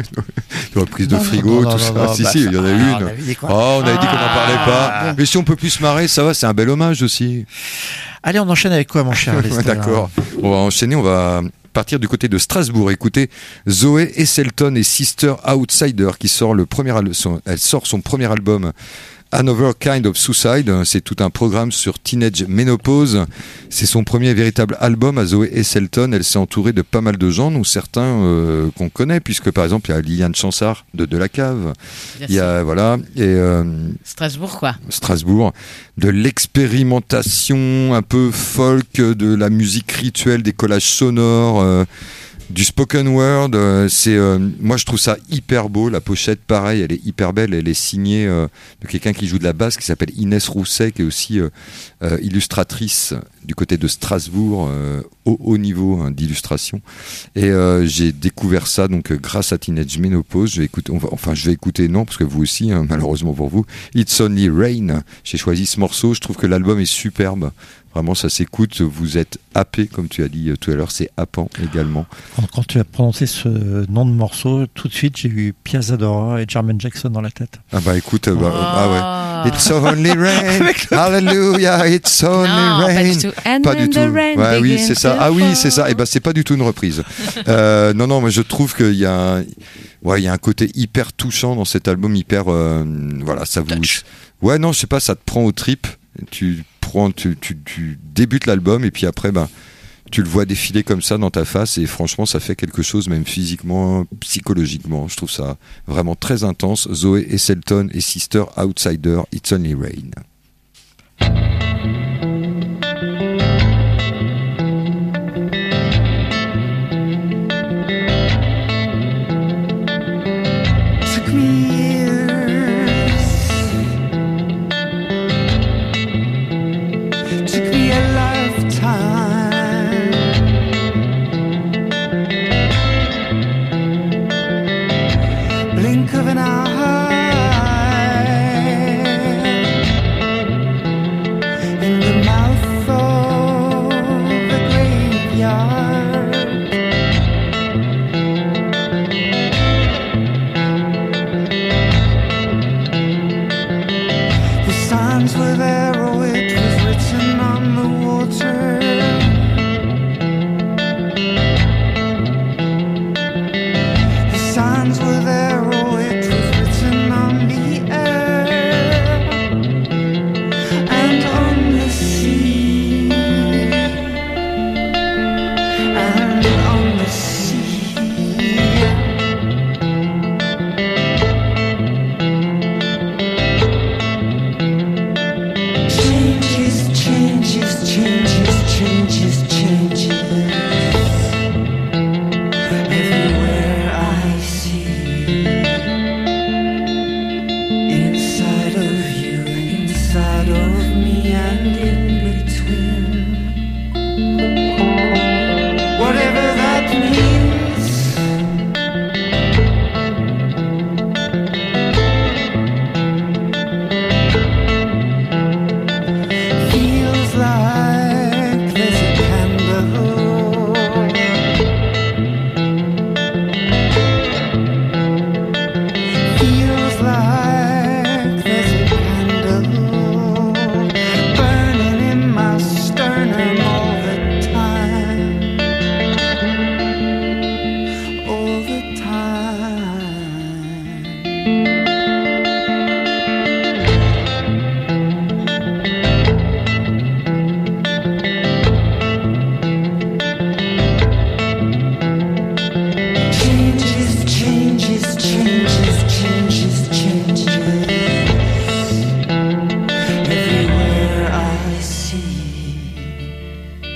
Des reprises de Frigo, non, non, tout non, ça. non, si, bah, si, il y en a ah, une. on avait dit quoi Oh, on avait dit qu'on n'en parlait pas. Ah. Mais si on peut plus se marrer, ça va, c'est un bel hommage aussi. Allez, on enchaîne avec quoi, mon cher Lester? D'accord. On va enchaîner, on va partir du côté de Strasbourg. Écoutez, Zoé Esselton et Sister Outsider qui sort le premier al- son, elle sort son premier album Another Kind of Suicide. C'est tout un programme sur Teenage Menopause. C'est son premier véritable album à Zoé Esselton. Elle s'est entourée de pas mal de gens, dont certains euh, qu'on connaît, puisque par exemple il y a Liliane Chansard de De la Cave. Bien il y a voilà et euh, Strasbourg quoi. Strasbourg, de l'expérimentation un peu folk, de la musique rituelle, des collages sonores. Euh, Du spoken word, euh, c'est euh, moi je trouve ça hyper beau. La pochette, pareil, elle est hyper belle. Elle est signée euh, de quelqu'un qui joue de la basse, qui s'appelle Inès Rousset, qui est aussi euh, euh, illustratrice du côté de Strasbourg, euh, au haut niveau hein, d'illustration. Et euh, j'ai découvert ça donc euh, grâce à Teenage Menopause. Je vais écouter, on va, enfin je vais écouter non parce que vous aussi, hein, malheureusement pour vous. It's Only Rain. J'ai choisi ce morceau. Je trouve que l'album est superbe. Vraiment, ça s'écoute, vous êtes happé, comme tu as dit tout à l'heure, c'est happant également. Quand, quand tu as prononcé ce nom de morceau, tout de suite, j'ai eu Piazza Dora et Jermaine Jackson dans la tête. Ah bah écoute, bah, oh. ah ouais. It's only rain, hallelujah, it's only non, rain. Pas du tout. And pas du tout. Rain ouais, oui, c'est ça. Ah oui, fall. c'est ça. Et bah c'est pas du tout une reprise. euh, non, non, mais je trouve qu'il y a, un... ouais, il y a un côté hyper touchant dans cet album, hyper, euh, voilà, ça vous. Touch. Ouais, non, je sais pas, ça te prend aux tripes. Tu prends, tu, tu, tu débutes l'album et puis après, ben, tu le vois défiler comme ça dans ta face et franchement, ça fait quelque chose, même physiquement, psychologiquement. Je trouve ça vraiment très intense. Zoé Esselton et Sister Outsider, It's Only Rain. Took me years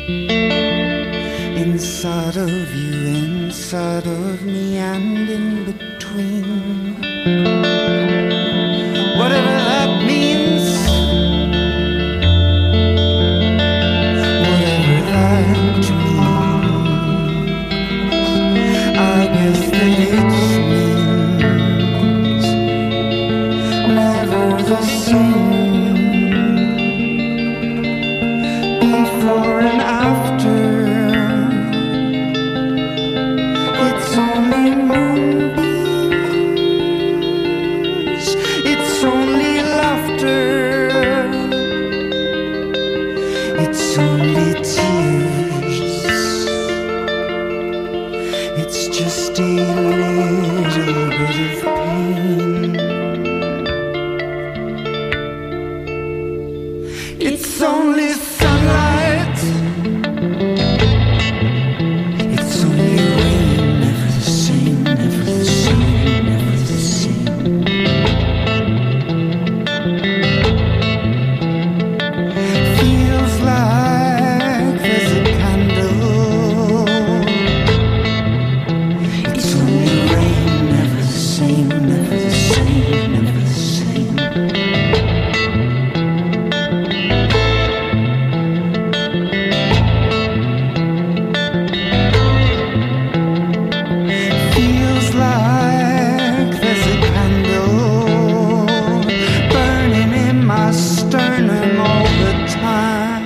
Inside of you, inside of me, and in between. Whatever that means, whatever that means, I guess that it means never the same. Before and after, it's only moonbeams, it's only laughter, it's only tears, it's just a little bit of pain. It's only sunlight, it's only rain, never the same, never the same, never the same. Feels like there's a candle, it's only rain, never the same, never the same, never the same. Feels like there's a candle burning in my sternum all the time.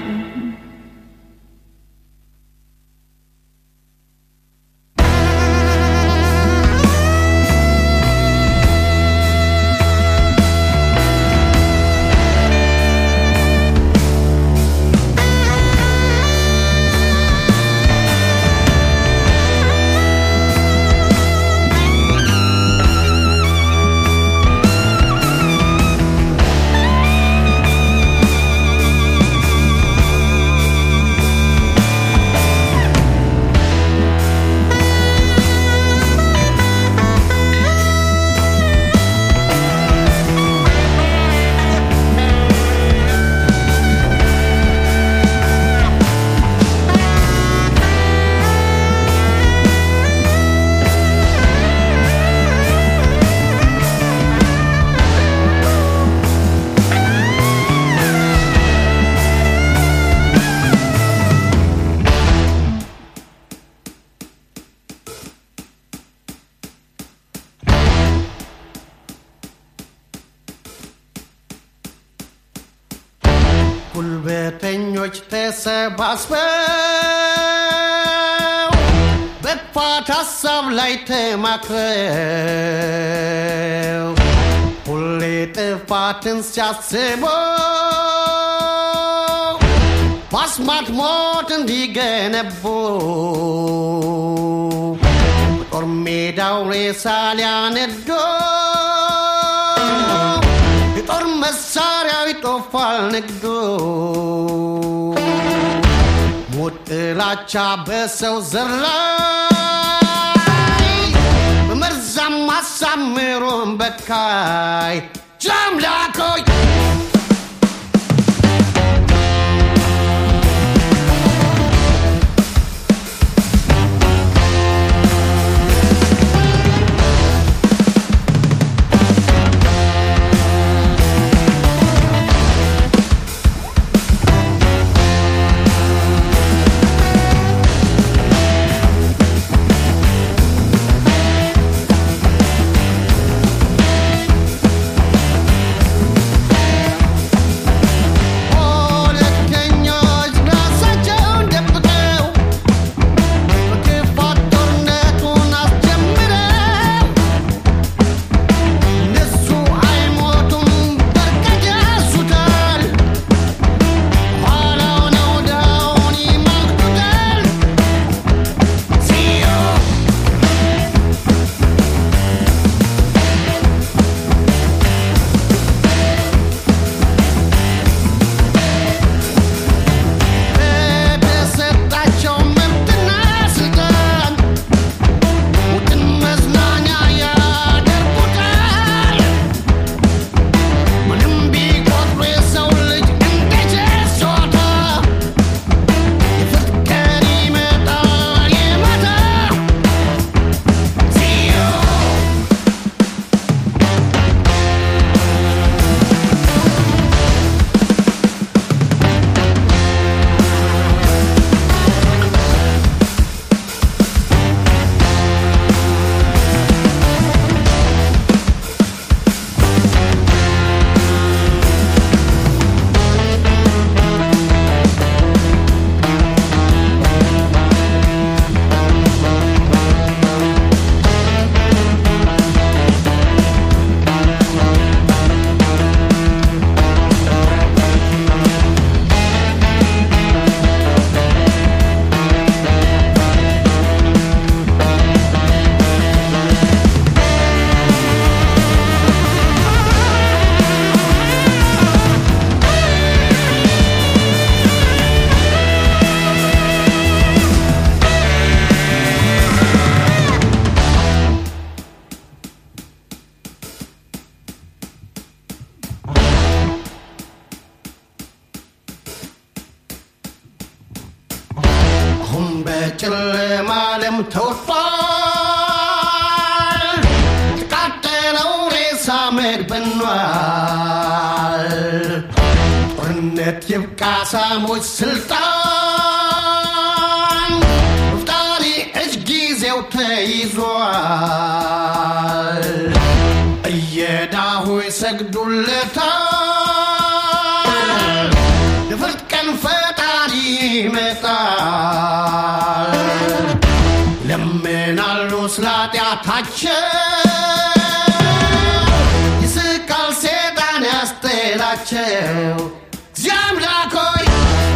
ጉልበተኞች ተሰባስበው በጥፋት ሀሳብ ላይ ተማክረው ሁሌ ጥፋትን ሲያስቡ ባስማት ሞት እንዲገነቡ ጦር ሜዳው ሬሳ ሊያነዱ የጦር መሳሪያው ይጦፋል ንግዱ ሞት ጥላቻ በሰው ዘር ላይ በመርዛም አሳምሮን በካይ ጀምላኮይ በጨለማ ዓለም ተወጥቷል ተቃጠለው ሬሳ አመድ በኗል ጦርነት ይብቃ ሳሞች ስልጣን ሙፍጣሪ እጅ ጊዜው ተይዟል እየዳሁ ይሰግዱለታል ድፍረት ቀን ፈጣሪ ይመጣል ለምናሉ ስለ ኃጢአታቸው ይስቃል ሰይጣን ያስጥላቸው እግዚአብሔር አምላክ ሆይ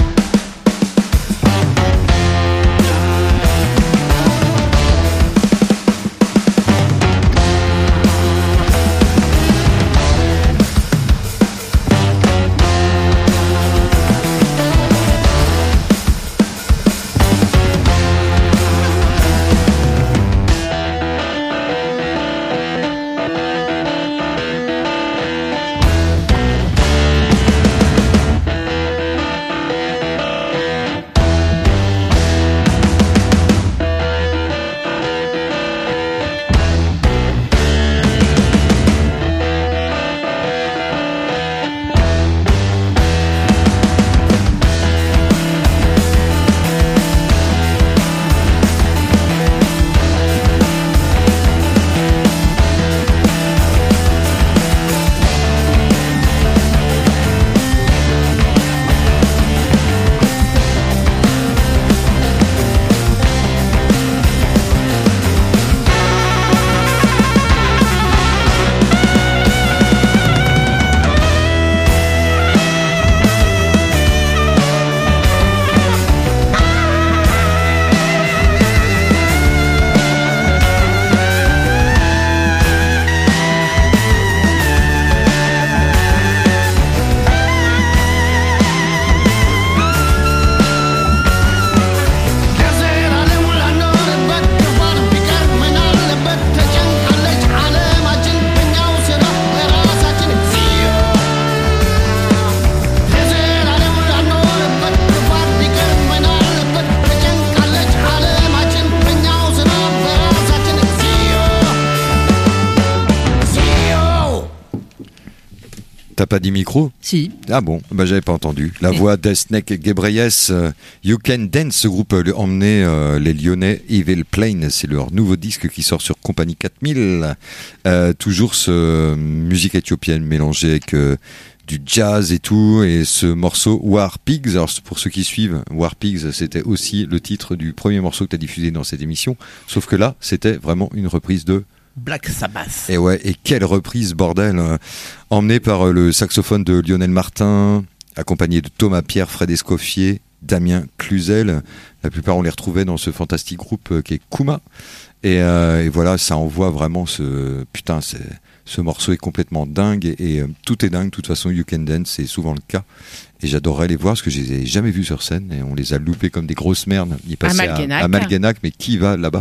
T'as pas dit micro ? Si. Ah bon, bah j'avais pas entendu. La voix d'Esnek Gebreyes, euh, You Can Dance, ce groupe euh, emmené euh, les Lyonnais Evil Plane, c'est leur nouveau disque qui sort sur Compagnie quatre mille. Euh, toujours ce euh, musique éthiopienne mélangée avec euh, du jazz et tout, et ce morceau War Pigs. Alors pour ceux qui suivent, War Pigs, c'était aussi le titre du premier morceau que t'as diffusé dans cette émission, sauf que là, c'était vraiment une reprise de Black Sabbath. Et ouais, et quelle reprise, bordel, euh, emmené par euh, le saxophone de Lionel Martin, accompagné de Thomas Pierre, Fred Escoffier, Damien Cluzel. La plupart on les retrouvait dans ce fantastique groupe euh, qui est Kuma. Et, euh, et voilà, ça envoie vraiment ce putain, c'est, ce morceau est complètement dingue et, et euh, tout est dingue. De toute façon, You Can Dance, c'est souvent le cas. Et j'adorerais les voir parce que je les ai jamais vus sur scène et on les a loupés comme des grosses merdes. Ils passaient à Malguenac. À, à Malguenac, mais qui va là-bas?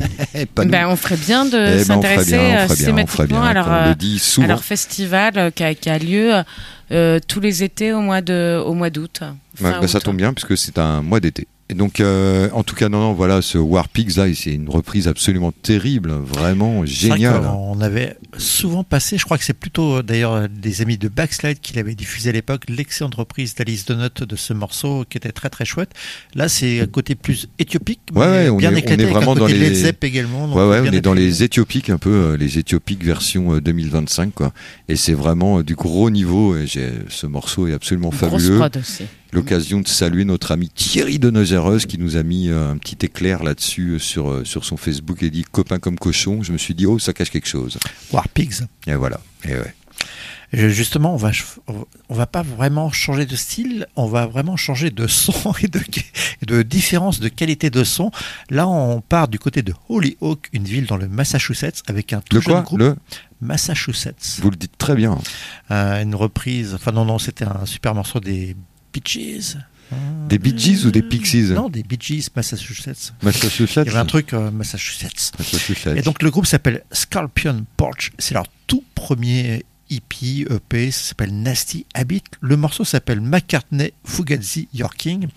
Pas nous. Ben, on ferait bien de Eh ben, on s'intéresser ferait bien, on euh, ferait bien, on ferait systématiquement bien, à leur, qu'on le euh, dit souvent. à leur festival euh, qui, a, qui a lieu euh, tous les étés au mois de au mois d'août. Ouais, Fin bah, ça août. tombe bien puisque c'est un mois d'été. Et donc, euh, en tout cas, non, non, voilà, ce War Pigs là, c'est une reprise absolument terrible, vraiment géniale. On avait souvent passé, je crois que c'est plutôt d'ailleurs des amis de Backslide qui l'avaient diffusé à l'époque, l'excellente reprise d'Alice Donut de ce morceau qui était très très chouette. Là, c'est un côté plus éthiopique, mais Ouais, ouais, on bien est, éclaté, on est vraiment avec un dans côté les. Led Zepp également. donc Ouais, ouais, on bien est dans appuyé. les éthiopiques un peu, euh, les éthiopiques version euh, deux mille vingt-cinq, quoi. Et c'est vraiment euh, du gros niveau. Et j'ai, ce morceau est absolument Grosse fabuleux. prod aussi. L'occasion de saluer notre ami Thierry de Nozereuse qui nous a mis euh, un petit éclair là-dessus euh, sur, euh, sur son Facebook et dit copain comme cochon. Je me suis dit, oh, ça cache quelque chose. War Pigs. Et voilà. Et ouais. Et justement, on va on va pas vraiment changer de style, on va vraiment changer de son et de, de différence de qualité de son. Là, on part du côté de Holyoke, une ville dans le Massachusetts, avec un tout Le jeune quoi groupe. Le Massachusetts. Vous le dites très bien. Euh, une reprise. Enfin non non, c'était un super morceau des Bee Gees. Des Bee Gees ou des Pixies? Non, des Bee Gees, Massachusetts. Massachusetts. Il y avait un truc euh, Massachusetts. Massachusetts. Et donc le groupe s'appelle Scorpion Porch. C'est leur tout premier E P, E P, ça s'appelle Nasty Habit. Le morceau s'appelle McCartney Fugazi Your King.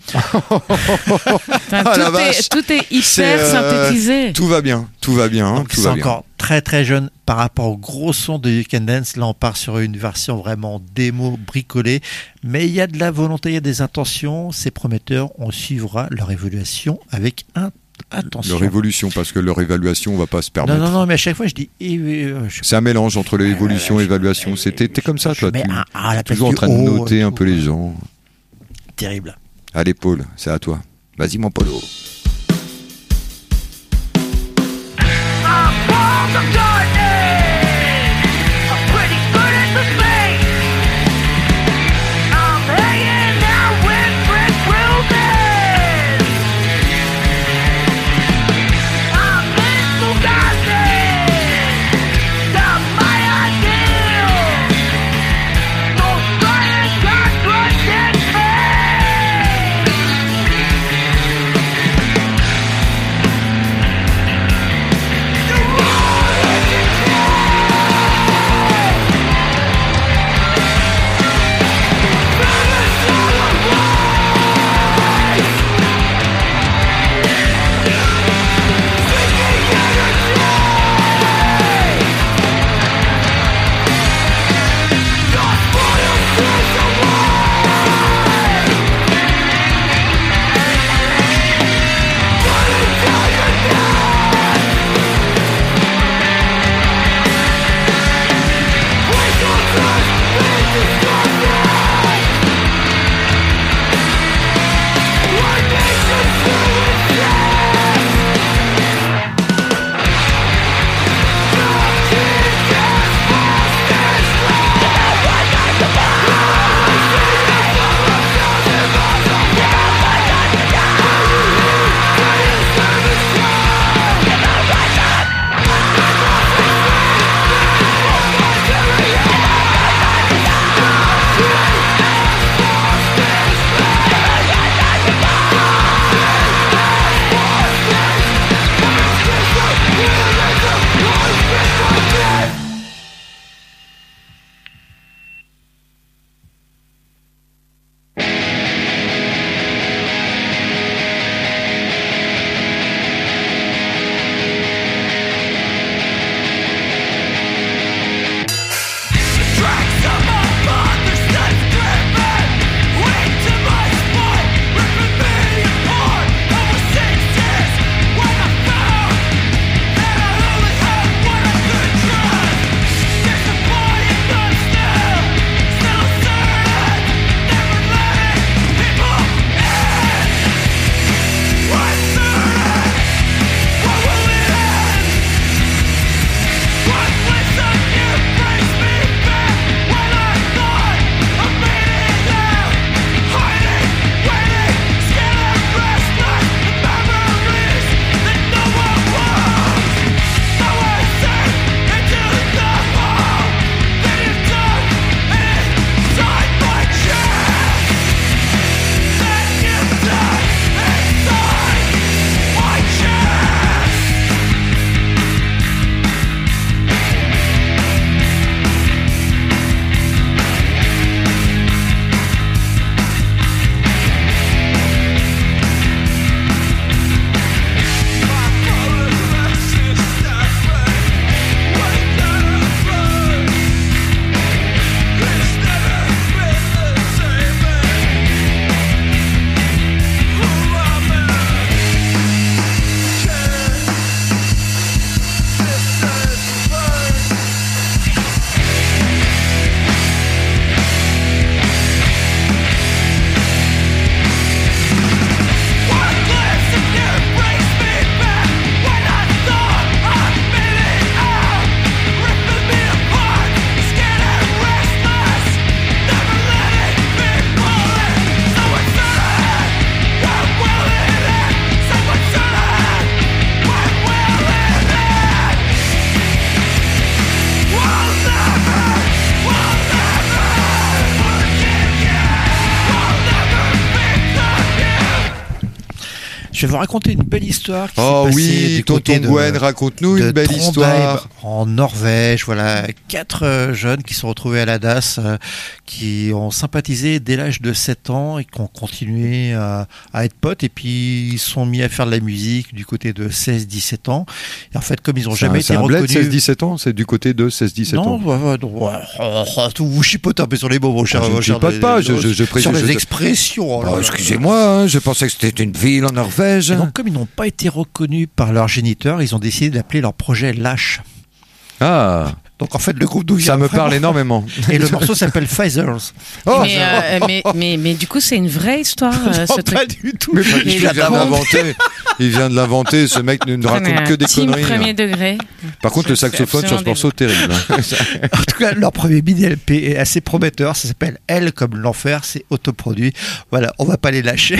Enfin, Ah, la tout, vache. est, tout est hyper C'est, euh, synthétisé. Tout va bien, tout va bien, Donc tout c'est va bien. encore très très jeune par rapport au gros son de You Can Dance. Là on part sur une version vraiment démo bricolée, mais il y a de la volonté, il y a des intentions, c'est prometteur, on suivra leur évaluation avec un attention. Leur évolution, parce que leur évaluation, on va pas se Non, permettre. non, non, mais à chaque fois je dis eh, euh, je, C'est un mélange entre l'évolution et l'évaluation. C'était, t'es comme ça, je toi. mets Tu, un A à la place toujours en du train de O, noter et un tout. peu les gens. Terrible. À l'épaule, c'est à toi. Vas-y, mon polo. Je vais vous raconter une belle histoire qui Oh s'est passée oui, du tonton côté de, Gwen, raconte-nous de une belle Trondheim, histoire. en Norvège. Voilà, quatre euh, jeunes qui se sont retrouvés à la D A S, euh, qui ont sympathisé dès l'âge de sept ans et qui ont continué à, à être potes. Et puis ils se sont mis à faire de la musique du côté de seize dix-sept ans. Et en fait, comme ils n'ont jamais été C'est un bled reconnus... seize dix-sept ans, c'est du côté de seize dix-sept non, ans. ouais, ouais, non, ouais, oh, oh, tout vous chipotez un peu sur les mots, mon cher. Ah, je mon ne cher, chipote pas, je- je- je sur précise- les je- expressions. oh là Oh, là. excusez-moi, hein, je pensais que c'était une ville en Norvège. Et donc, comme ils n'ont pas été reconnus par leurs géniteurs, ils ont décidé d'appeler leur projet Lâche. Ah, Donc, en fait, le groupe d'où vient ça me vraiment- parle énormément. Et le morceau s'appelle Phasers. Oh, mais, euh, mais, mais, mais du coup, c'est une vraie histoire, euh, ce Non, truc. pas du tout. Mais pas du tout, Il il vient de raconte. l'inventer. Il vient de l'inventer. Ce mec ne, ne raconte que des Team conneries. premier hein. degré. Par contre, le C'est saxophone sur ce absolument morceau, terrible. hein. En tout cas, leur premier mini L P est assez prometteur. Ça s'appelle Elle comme l'enfer. C'est autoproduit. Voilà, on va pas les lâcher.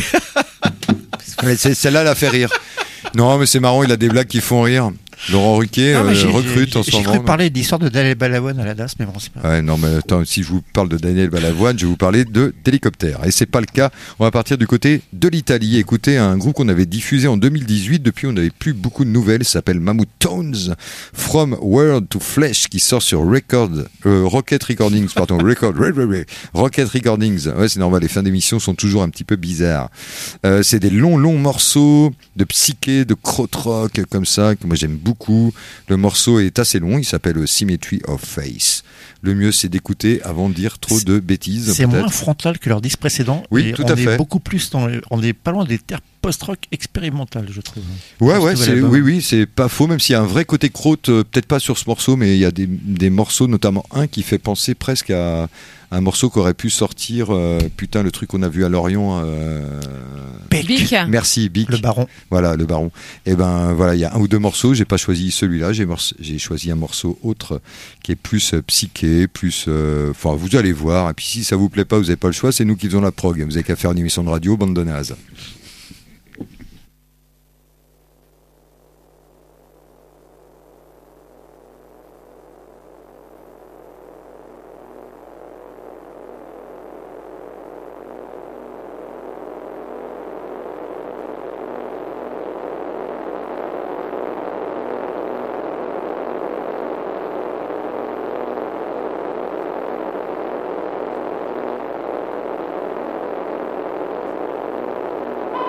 Ouais, c'est- Celle-là la fait rire. Non, mais c'est marrant, il a des blagues qui font rire. Laurent Ruquier Non, mais euh, j'ai- recrute j'ai- en ce J'ai moment. cru parler de l'histoire de Daniel Balavoine à la D A S, mais bon, c'est pas. Ouais, non, mais attends, si je vous parle de Daniel Balavoine, je vais vous parler de d'hélicoptère. Et c'est pas le cas. On va partir du côté de l'Italie. Écoutez, un groupe qu'on avait diffusé en deux mille dix-huit. Depuis, on n'avait plus beaucoup de nouvelles. Ça s'appelle Mammoth Tones. From World to Flesh, qui sort sur Record, euh, Rocket Recordings, pardon, Record, ouais, ouais, ouais. Rocket Recordings. Ouais, c'est normal. Les fins d'émission sont toujours un petit peu bizarres. Euh, c'est des longs, longs morceaux de psyché, de krautrock, comme ça, que moi j'aime beaucoup. Le morceau est assez long, il s'appelle Symmetry of Face. Le mieux, c'est d'écouter avant de dire trop de bêtises. C'est peut-être. moins frontal que leur disque précédent. Oui, et tout on à est fait. beaucoup plus dans, les- on est pas loin des terres post-rock expérimentales, je trouve. Ouais, Dans ouais, ce nouvel c'est, album. oui, oui, c'est pas faux, même s'il y a un vrai côté croûte, euh, peut-être pas sur ce morceau, mais il y a des, des morceaux, notamment un qui fait penser presque à un morceau qui aurait pu sortir, euh, putain, le truc qu'on a vu à Lorient. Euh... Beck, Bic. Merci, Bic. le baron. Voilà, le baron. Et ben voilà, il y a un ou deux morceaux. J'ai pas choisi celui-là. J'ai, morce- j'ai choisi un morceau autre qui est plus euh, psyché, plus. euh, Enfin, vous allez voir. Et puis si ça vous plaît pas, vous avez pas le choix. C'est nous qui faisons la prog. Vous avez qu'à faire une émission de radio, bande de nazes. Thank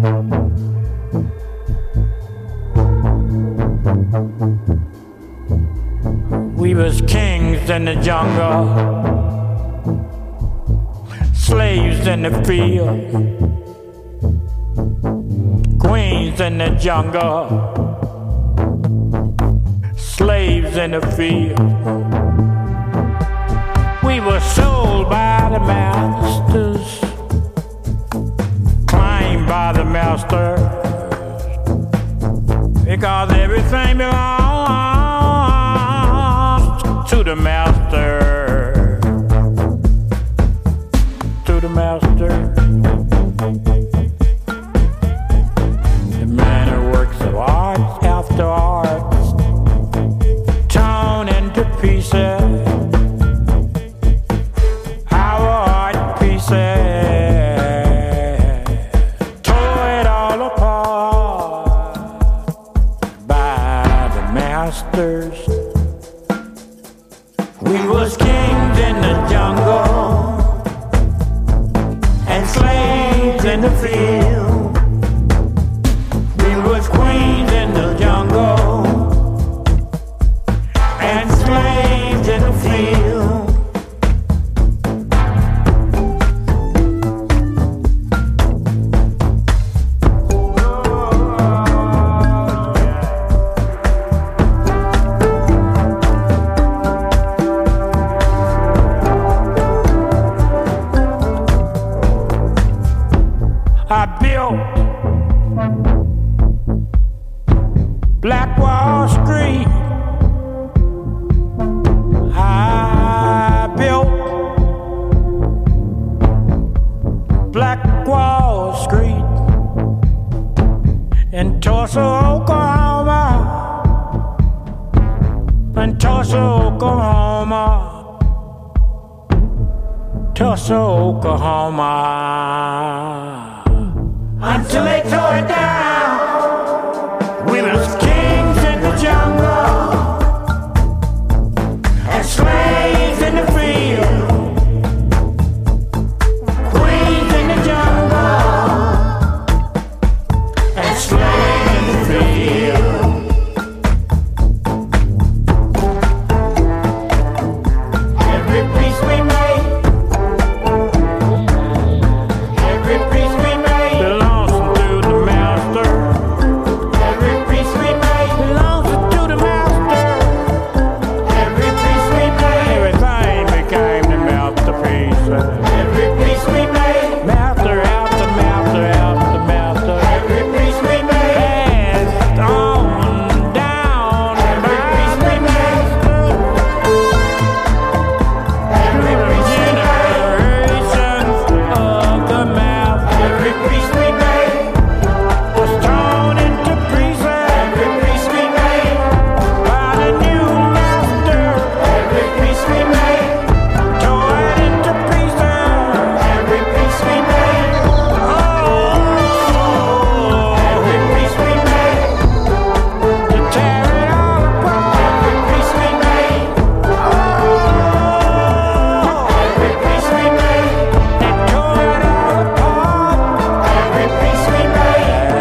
We was kings in the jungle, slaves in the field, queens in the jungle, slaves in the field. We were sold by the masters, claimed by the masters, because everything belongs to the master, to the master. The man who works of art after art, torn into pieces, our art pieces, tore it all apart by the masters. We was kings in the jungle and slaves in the field. We was queens in the jungle and slaves in the field. I built Black Wall Street. I built Black Wall Street in Tulsa, Oklahoma, in Tulsa, Oklahoma, Tulsa, Oklahoma. Until they tore it down. We was kings in the jungle and slaves in the field. Queens in the jungle and slaves in the field. Every piece we made, every piece we made belongs to the master. Every piece we made belongs to the master. Every piece we made, everything became the masterpiece. Every piece we made, master after master after master. Every piece we made, passed on down. Every piece we made, every piece we made, generations of the master. Every piece we made was torn into pieces. Every piece we made by the new master. Every piece we made tore it into pieces. Every piece we made, oh, every piece we made to tear it all apart. Every piece we made, oh, every piece we made that tore it all apart. Every piece we made,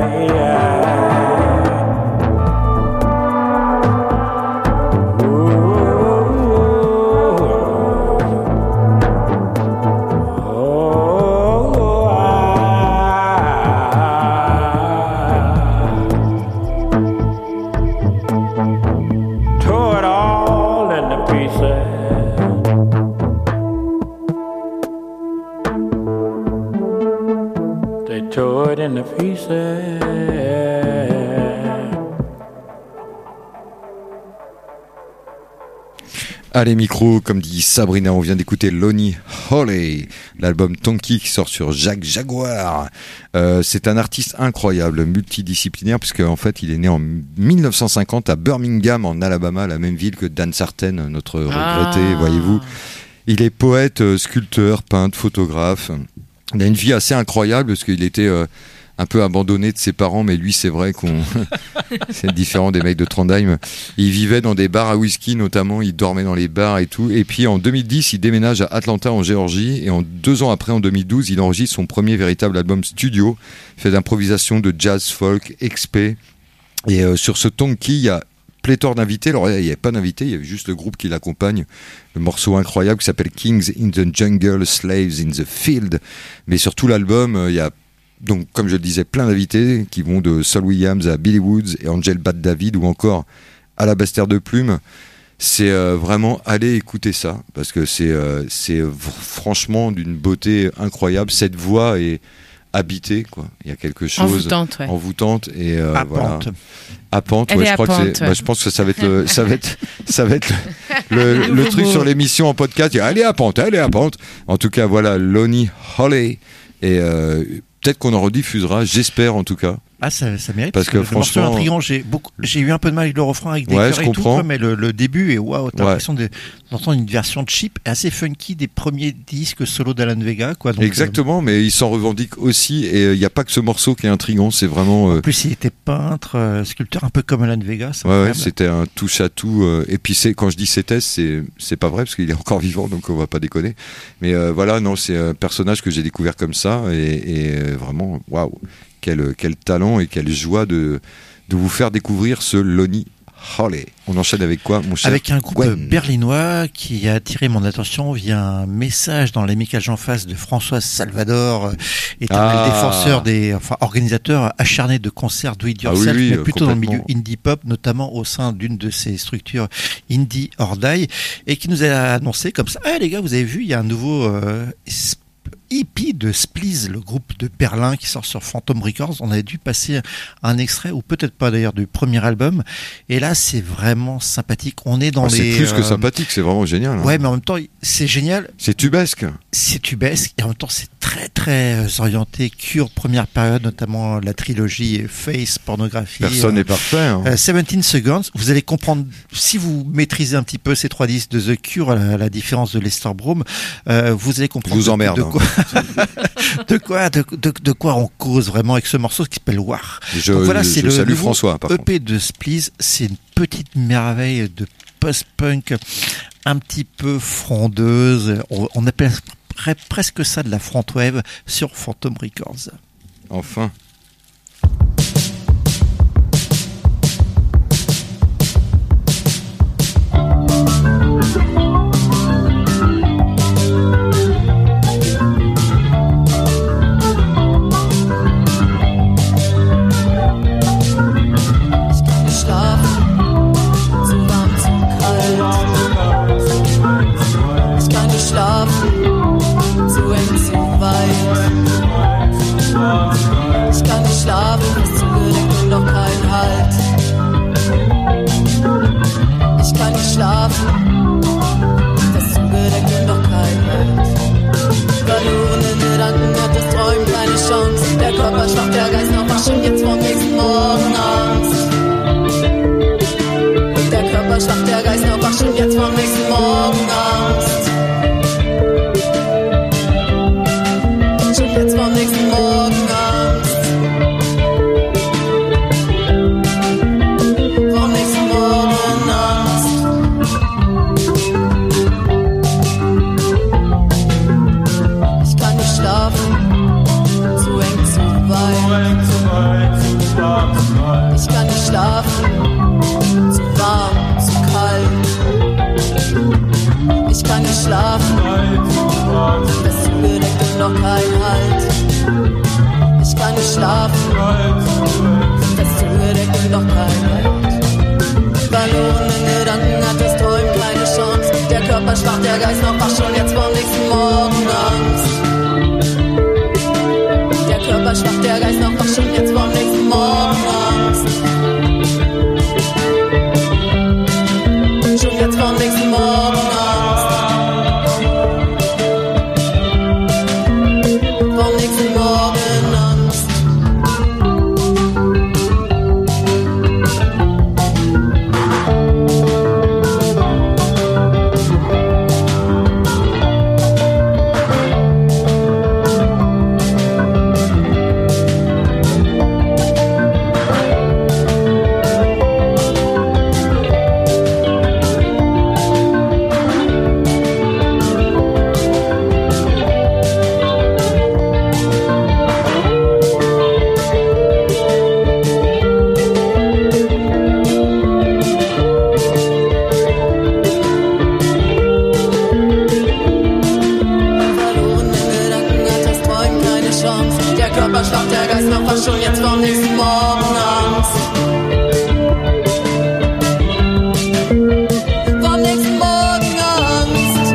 tore it all into pieces. They tore it into pieces. Allez, micro, comme dit Sabrina, on vient d'écouter Lonnie Holley, l'album Tonky qui sort sur Jacques Jaguar. Euh, c'est un artiste incroyable, multidisciplinaire, puisque en fait, il est né en mille neuf cent cinquante à Birmingham, en Alabama, la même ville que Dan Sartain, notre regretté, Ah. voyez-vous. Il est poète, euh, sculpteur, peintre, photographe. Il a une vie assez incroyable, parce qu'il était... Euh, un peu abandonné de ses parents, mais lui, c'est vrai qu'on c'est différent des mecs de Trondheim. Il vivait dans des bars à whisky, notamment. Il dormait dans les bars et tout. Et puis en deux mille dix, il déménage à Atlanta, en Géorgie. Et en deux ans après, en deux mille douze, il enregistre son premier véritable album studio, fait d'improvisation, de jazz, folk, X P. Et euh, sur ce Tonky, il y a pléthore d'invités. Alors il n'y avait pas d'invités, il y avait juste le groupe qui l'accompagne. Le morceau incroyable qui s'appelle Kings in the Jungle, Slaves in the Field. Mais sur tout l'album, euh, il y a donc, comme je le disais, plein d'invités qui vont de Saul Williams à Billy Woods et Angel Bat David ou encore Alabaster de Plume. C'est euh, vraiment, allez écouter ça parce que c'est, euh, c'est v- franchement d'une beauté incroyable. Cette voix est habitée, quoi. Il y a quelque chose Envoûtante, ouais. envoûtante et euh, Happante. voilà. Happante, Elle ouais, est je crois happante, que c'est, ouais. bah, je pense que ça va être le, ça va être, ça va être le, le, le truc sur l'émission en podcast. Il y a, Allez happante, allez happante. En tout cas, voilà, Lonnie Holley et euh, peut-être qu'on en rediffusera, j'espère en tout cas. Ah, ça, ça mérite. Parce que le morceau est franchement- intriguant. J'ai beaucoup, j'ai eu un peu de mal avec le refrain, avec des Ouais, chœurs je et tout, comprends. quoi, mais le, le début est waouh. T'as Ouais. l'impression de- d'entendre une version cheap et assez funky des premiers disques solo d'Alan Vega, quoi. Donc, Exactement, mais il s'en revendique aussi et il n'y a pas que ce morceau qui est intriguant, c'est vraiment. euh, euh, en plus, il était peintre, euh, sculpteur, un peu comme Alan Vega. c'est Ouais, ouais, incroyable. c'était un touche à tout. euh, et puis c'est quand je dis c'était, c'est c'est pas vrai parce qu'il est encore vivant, donc on va pas déconner. Mais euh, voilà, non, c'est un personnage que j'ai découvert comme ça et, et euh, vraiment, waouh, quel quel talent et quelle joie de de vous faire découvrir ce Lonnie Holley. On enchaîne avec quoi, mon cher Avec un groupe Gwen berlinois qui a attiré mon attention via un message dans l'amicage en face de Françoise Salvador, euh, éternel Ah. défenseur des, enfin, organisateur acharné de concerts do it yourself, Ah oui, oui, mais euh, plutôt dans le milieu complètement. indie pop, notamment au sein d'une de ces structures Indie or Die, et qui nous a annoncé comme ça, ah les gars, vous avez vu, il y a un nouveau, euh, E P de Spleeze, le groupe de Berlin qui sort sur Phantom Records. On avait dû passer un extrait, ou peut-être pas d'ailleurs, du premier album. Et là, c'est vraiment sympathique. On est dans Ah, les... c'est plus que euh, sympathique, c'est vraiment génial. hein. Ouais, mais en même temps, c'est génial. C'est tubesque. C'est tubesque. Et en même temps, c'est très, très euh, orienté cure première période, notamment la trilogie Face, pornographie. Personne euh, n'est parfait. hein. euh, dix-sept Seconds, vous allez comprendre, si vous maîtrisez un petit peu ces trois disques de The Cure, à la, la différence de Lester Broom, euh, vous allez comprendre Vous de, emmerde, de hein. quoi, de quoi, de, de, de quoi on cause vraiment avec ce morceau qui s'appelle War. Je, Donc voilà, je c'est le salue nouveau François, par E contre. P de Spleeze, c'est une petite merveille de post-punk un petit peu frondeuse. On, on appellerait presque ça de la front wave sur Phantom Records. Enfin. Ich kann nicht schlafen, zu warm, zu kalt. Ich kann nicht schlafen, zu eng, zu weit. Ich kann nicht schlafen, fest zugedeckt und noch kein Halt. Ich kann nicht schlafen, fest zugedeckt und noch kein Halt. Verlorene Gedanken hat das Träumen keine Chance. Der Körper schwach, der Geist noch wach, schon jetzt vom nächsten Morgen Angst. Der Körper schwach, der Geist noch wach, schon jetzt vom nächsten Morgen Angst. Schon jetzt vom nächsten Morgen Angst. Vom nächsten Morgen Angst. Ich kann nicht schlafen, zu eng, zu weit. Ich kann nicht schlafen, zu warm, zu kalt. Ich kann nicht schlafen, fest zugedeckt und noch kein Halt. Ich kann nicht schlafen, fest zugedeckt und noch kein Halt. Verlorene Gedanken hat das Träumen keine Chance. Der Körper schwach, der Geist noch wach, schon jetzt vom nächsten Morgen Angst. Der Körper schwach, der Geist noch wach, schon jetzt vom nächsten Morgen Angst. Schon jetzt vom nächsten Morgen Angst. Vom nächsten Morgen Angst. nächsten Morgen Angst. Vom nächsten Morgen Angst.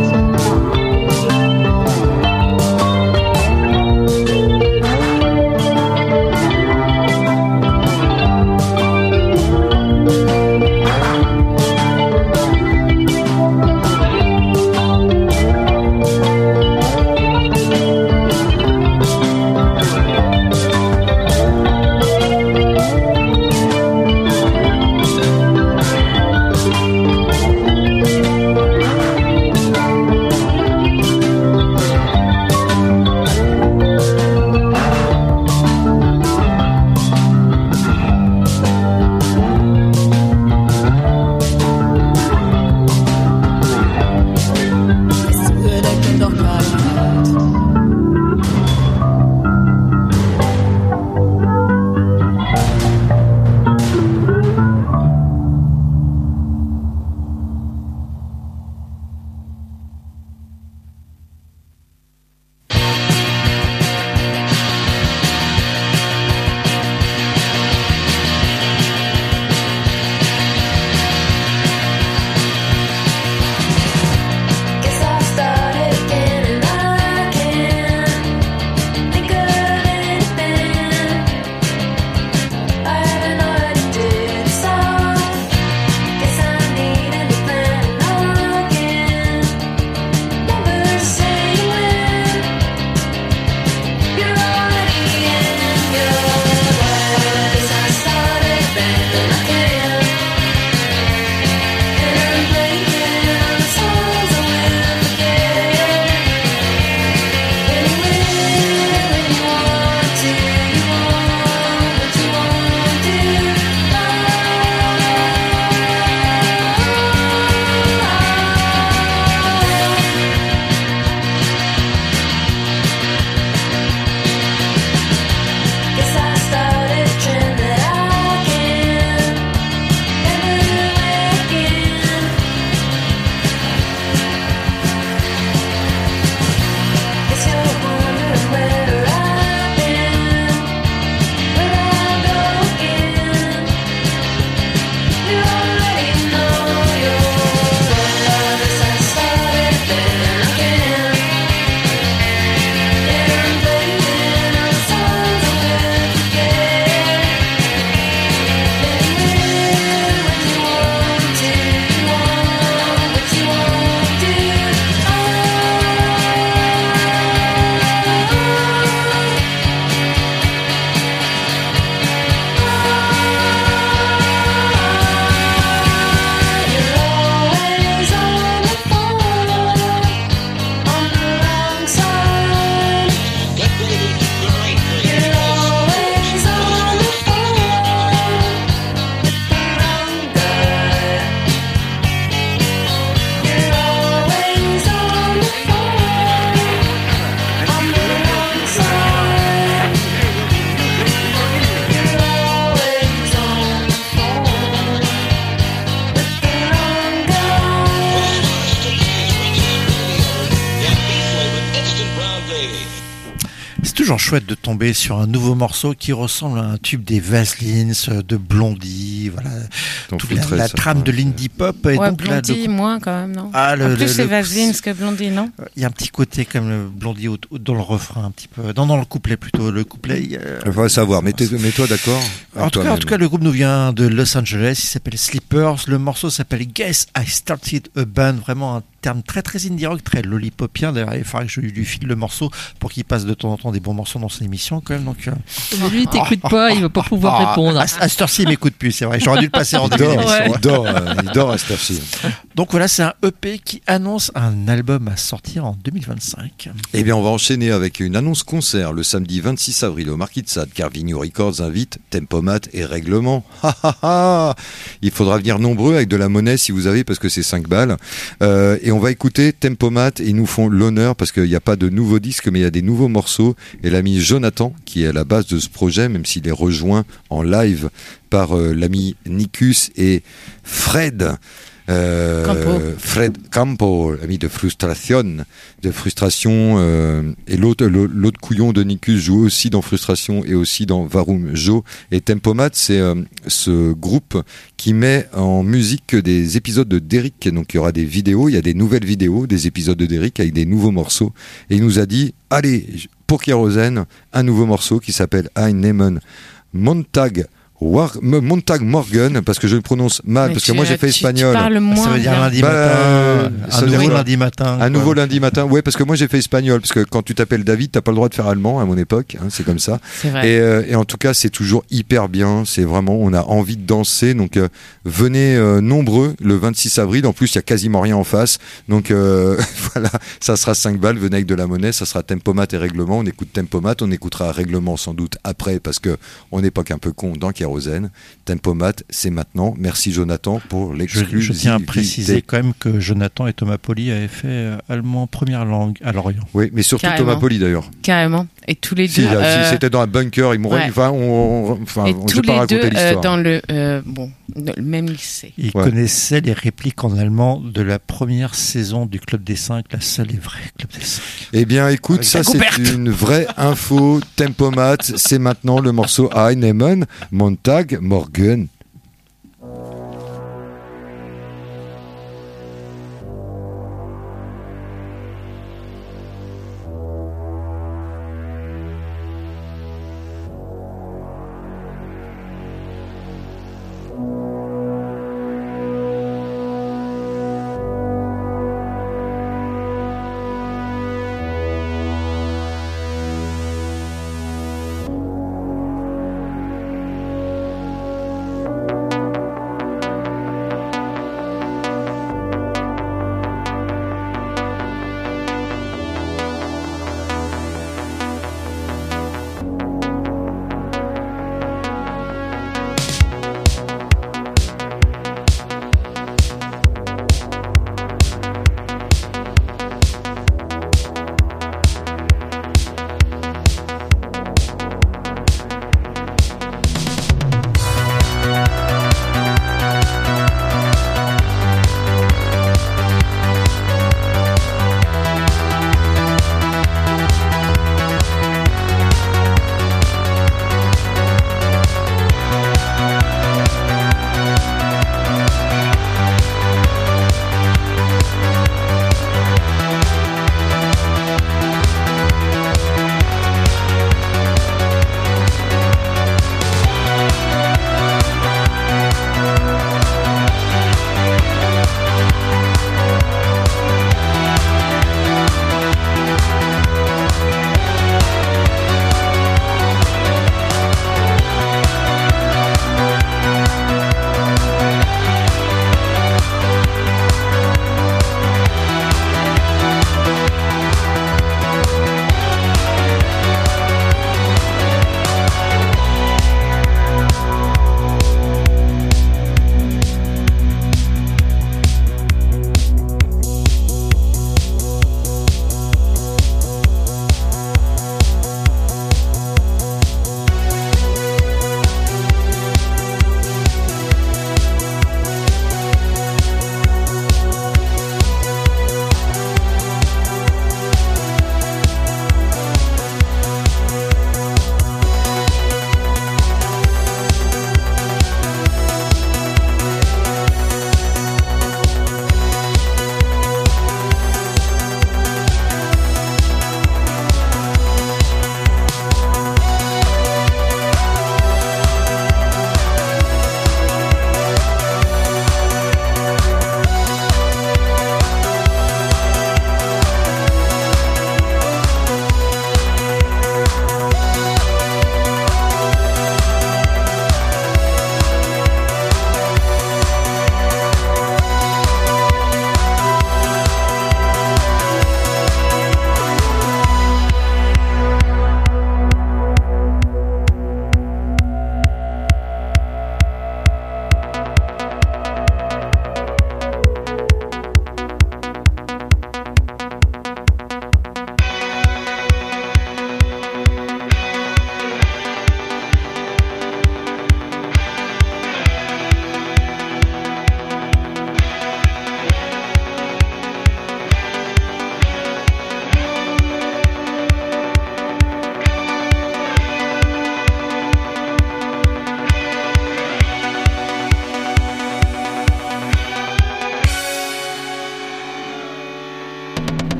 toujours chouette de tomber sur un nouveau morceau qui ressemble à un tube des Vaselines, de Blondie, voilà, toute la, la trame de l'indie pop. Et ouais, donc, Blondie, là, de... moins quand même, non ah, le, En plus, le, c'est le... Vaselines que Blondie, non Il y a un petit côté comme le Blondie au, au, dans le refrain, un petit peu, dans, dans le couplet plutôt. Le couplet. Euh... Il faut savoir, mets-toi d'accord. En tout, cas, en tout cas, le groupe nous vient de Los Angeles, il s'appelle Sleepers. Le morceau s'appelle Guess I Started a Band, vraiment un terme très très indie rock, très lollipopien. D'ailleurs, il faudrait que je lui file le morceau pour qu'il passe de temps en temps des bons morceaux dans son émission quand même. Donc, euh... Mais lui, il t'écoute ah, pas, ah, il va pas pouvoir ah, répondre. À, à cette heure-ci, il m'écoute plus, c'est vrai. J'aurais dû le passer en début d'émission. Ouais. Il dort, euh, il dort à cette heure-ci. Donc voilà, c'est un E P qui annonce un album à sortir en deux mille vingt-cinq. Eh bien, on va enchaîner avec une annonce concert le samedi vingt-six avril au Marquis de Sade. Carvigno Records invite Tempomat et Règlement. Il faudra venir nombreux avec de la monnaie si vous avez, parce que c'est cinq balles. Euh, et on va écouter Tempomat et ils nous font l'honneur parce qu'il n'y a pas de nouveaux disques, mais il y a des nouveaux morceaux. Et l'ami Jonathan, qui est à la base de ce projet, même s'il est rejoint en live par euh, l'ami Nikus et Fred. Euh, Campo. Fred Campo, ami de Frustration, de Frustration, euh, et l'autre, l'autre couillon de Nicus joue aussi dans Frustration et aussi dans Varum Jo. Et Tempomat, c'est euh, ce groupe qui met en musique des épisodes de Derrick. Donc il y aura des vidéos, il y a des nouvelles vidéos des épisodes de Derrick avec des nouveaux morceaux. Et il nous a dit, allez, pour Kérosène, un nouveau morceau qui s'appelle Ein Nehmen Montag War, Montag Morgen, parce que je le prononce mal, Mais parce tu- que moi j'ai fait tu- tu espagnol. parles moins Ça veut dire bien. lundi Bah, matin, ça un veut dire nouveau quoi lundi matin. Un quoi. nouveau lundi matin, ouais, parce que moi j'ai fait espagnol, parce que quand tu t'appelles David, t'as pas le droit de faire allemand à mon époque, hein, c'est comme ça. C'est vrai. Et, euh, et en tout cas, c'est toujours hyper bien. C'est vraiment, on a envie de danser. Donc, euh, venez euh, nombreux le vingt-six avril. En plus, il y a quasiment rien en face. Donc, euh, voilà, ça sera cinq balles. Venez avec de la monnaie. Ça sera Tempomat et Règlement. On écoute Tempomat. On écoutera Règlement sans doute après parce que on n'est pas qu'un peu con dans Kérosène. Tempomat, c'est maintenant. Merci Jonathan pour Je, l'exclusivité. je tiens à préciser quand même que Jonathan et Thomas Poli avaient fait euh, allemand première langue à Lorient. Oui, mais surtout Carrément. Thomas Poli d'ailleurs. Carrément. Et tous les Si, deux. là, euh, si c'était dans un bunker, ils m'ont. ouais. Enfin, on, on- enfin, et je tous vais pas les raconter deux euh, l'histoire. dans le euh, bon dans le même lycée. Ils Ouais. connaissaient les répliques en allemand de la première saison du Club des Cinq, la seule et vraie Club des Cinq. Eh bien, écoute, Avec ça la c'est couperte. une vraie info. Tempomat, c'est maintenant le morceau Ein Nehmen Montag Morgen. Thank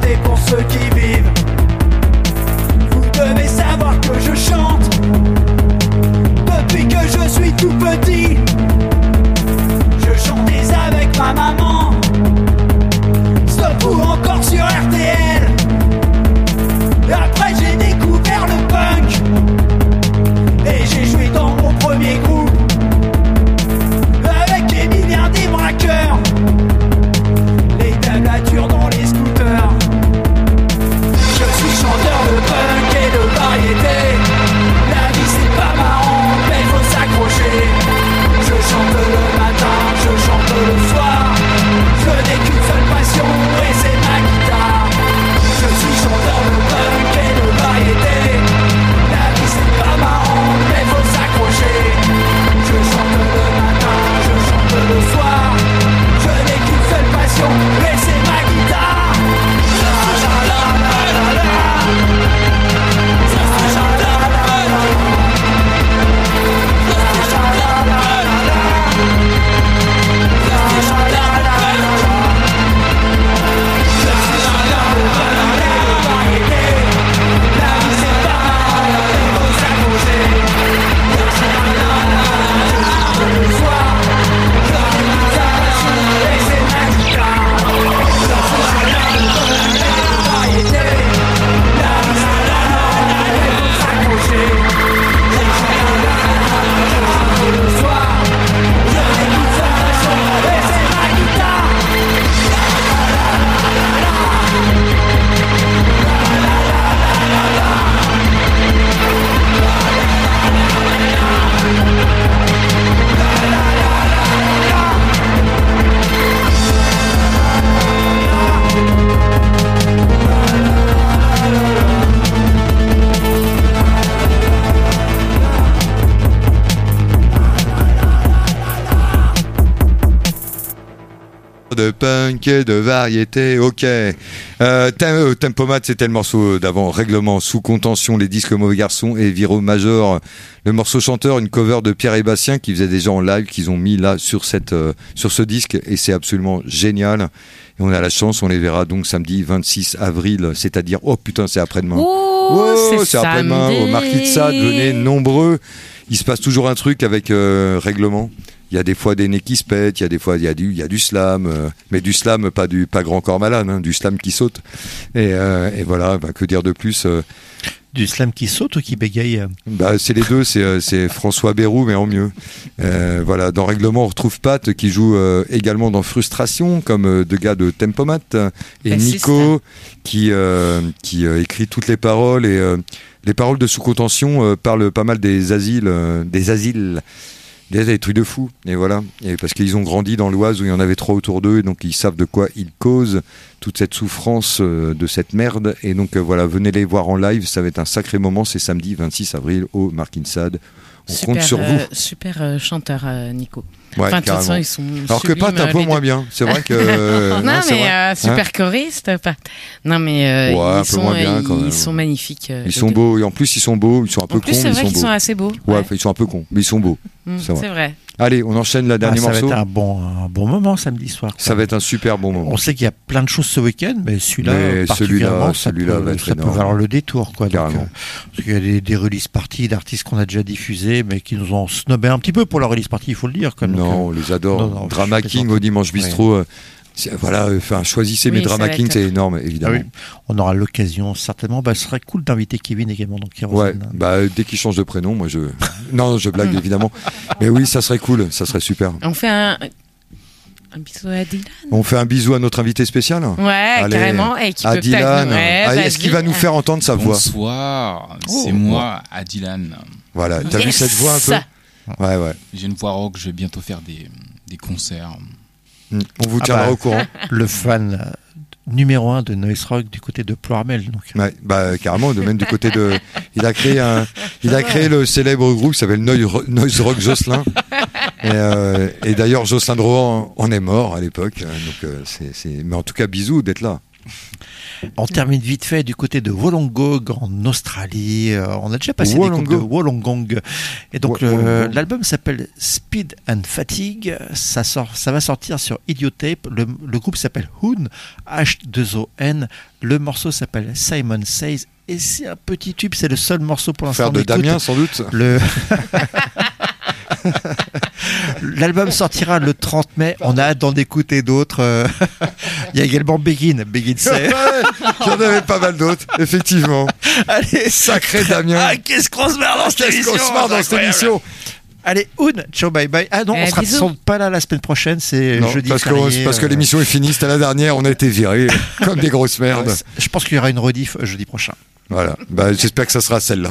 chanter pour ceux qui vivent. Vous devez savoir que je chante depuis que je suis tout petit. Je chantais avec ma maman, stop ou encore sur R T L. Après j'ai découvert le punk et j'ai joué dans mon premier groupe avec Emilien des Braqueurs, les tablatures dans les scooters. Je suis chanteur de punk et de variété. La vie c'est pas marrant mais faut s'accrocher. Je chante le matin, je chante le soir. Je n'ai qu'une seule passion et c'est ma guitare. Je suis chanteur de punk et de variété. La vie c'est pas marrant mais faut s'accrocher. Je chante le matin, je chante le soir. Je n'ai qu'une seule passion et c'est ma guitare. La la la la la la. La la la la la la. La la la la la la. La la la la la la. De punk et de variété, ok. Euh, Tem- Tempomat, c'était le morceau d'avant, Règlement, Sous Contention, Les Disques Mauvais Garçons et Viro Major. Le morceau chanteur, une cover de Pierre et Bastien qui faisait déjà en live, qu'ils ont mis là sur cette, euh, sur ce disque, et c'est absolument génial. Et on a la chance, on les verra donc samedi vingt-six avril, c'est-à-dire, oh putain, c'est après-demain. Oh, Oh, c'est c'est après-demain, samedi. au Marquis de Sade, venez nombreux. Il se passe toujours un truc avec euh, Règlement. Il y a des fois des nez qui se pètent, il y a des fois il y a du il y a du slam, euh, mais du slam pas du pas grand corps malade, hein, du slam qui saute. Et, euh, et voilà, bah, que dire de plus euh, Du slam qui saute ou qui bégaye? Bah c'est les deux, c'est euh, c'est François Bayrou mais en mieux. Euh, voilà, dans Règlement on retrouve Pat qui joue euh, également dans Frustration comme euh, deux gars de Tempomat et Bassiste. Nico qui euh, qui euh, écrit toutes les paroles et euh, les paroles de Sous Contention euh, parlent pas mal des asiles euh, des asiles. Des, des trucs de fou, et voilà, et parce qu'ils ont grandi dans l'Oise où il y en avait trois autour d'eux, et donc ils savent de quoi ils causent, toute cette souffrance euh, de cette merde, et donc euh, voilà, venez les voir en live, ça va être un sacré moment, c'est samedi vingt-six avril au Marquis de Sade. On Super, compte sur euh, vous. Super euh, chanteur, euh, Nico. Ouais, Enfin, de toute façon, carrément. ils sont Alors que sublimes, Pat un peu les moins deux. bien, c'est vrai que. euh, non, non, c'est mais vrai. euh, super Hein choriste, Pat. Non, mais euh, Ouais, un ils, peu sont, moins bien, ils, quand même. ils sont magnifiques. euh, Ils les sont deux. beaux, et en plus ils sont beaux, ils sont un peu En plus, cons, c'est mais vrai ils sont qu'ils beaux. sont assez beaux. Ouais, Ouais. enfin, ils sont un peu cons, mais ils sont beaux. Mm, c'est vrai. c'est vrai. Allez, on enchaîne le Ah, dernier ça morceau. va être un bon, un bon moment samedi soir. Ça va être un super bon moment. On sait qu'il y a plein de choses ce week-end, mais celui-là, Mais particulièrement, celui-là- ça celui-là peut, va être ça peut énorme. valoir le détour, quoi. Donc, Carrément. euh, parce qu'il y a des, des release parties d'artistes qu'on a déjà diffusés, mais qui nous ont snobé un petit peu pour la release party, il faut le dire. Quoi. Donc, Non, on euh, les adore. non, non, Drama je King plaisante. au Dimanche Bistrot. euh, c'est- Voilà, euh, enfin, choisissez, mais Oui, ça Drama va King, être c'est top. énorme, ah évidemment. oui, on aura l'occasion, certainement. Bah, ce serait cool d'inviter Kevin également. Donc, Ouais, bah, euh, dès qu'il change de prénom, moi je. Non, je blague évidemment. Mais oui, ça serait cool, ça serait super. On fait un, un bisou à Dylan. On fait un bisou à notre invité spécial. Ouais, Allez, carrément. Et qui à peut Dylan. peut-être nous- ouais, Ah, Est-ce qu'il va vas-y. nous faire entendre sa voix? Bonsoir, Oh, c'est moi, Adilan. Voilà, t'as vu Yes. cette voix un peu? Ouais, ouais. J'ai une voix rock, je vais bientôt faire des, des concerts. Mm. On vous Ah tiendra bah, au courant. le fan euh, numéro un de Noise Rock du côté de Ploirmel. Donc. Ouais, bah carrément, de même du côté de. Il a créé un. Il a créé le célèbre groupe qui s'appelle Noise Noise Rock Jocelyn. Et, euh, et d'ailleurs, Jocelyn de Rohan en est mort à l'époque. euh, Donc, euh, c'est, c'est. Mais en tout cas, bisous d'être là. On termine vite fait du côté de Wollongong en Australie. Euh, on a déjà passé des groupes de Wollongong. Et donc Wo- le- Wollongong. l'album s'appelle Speed and Fatigue. Ça sort, ça va sortir sur Idiotape. Le, le groupe s'appelle Hoon, H deux O N. Le morceau s'appelle Simon Says. Et c'est un petit tube. C'est le seul morceau pour l'instant. Faire de qu'on écoute. Damien, sans doute. Le L'album sortira le trente mai. On a hâte d'en écouter d'autres. Euh, Il y a également Begin. Begin, c'est. J'en avais pas mal d'autres, effectivement. Allez, Sacré Damien. Ah, qu'est-ce qu'on se marre dans cette Qu'est-ce émission. qu'on se marre dans c'est cette incroyable. émission. Allez, Oun, ciao, bye bye. Ah non, Eh, on sera bisous. sans doute pas là la semaine prochaine. C'est Non, jeudi parce que, férié, parce que euh, l'émission est finie, c'était la dernière, on a été virés comme des grosses merdes. ouais, c'est- je pense qu'il y aura une rediff euh, jeudi prochain. Voilà, bah, j'espère que ça sera celle-là.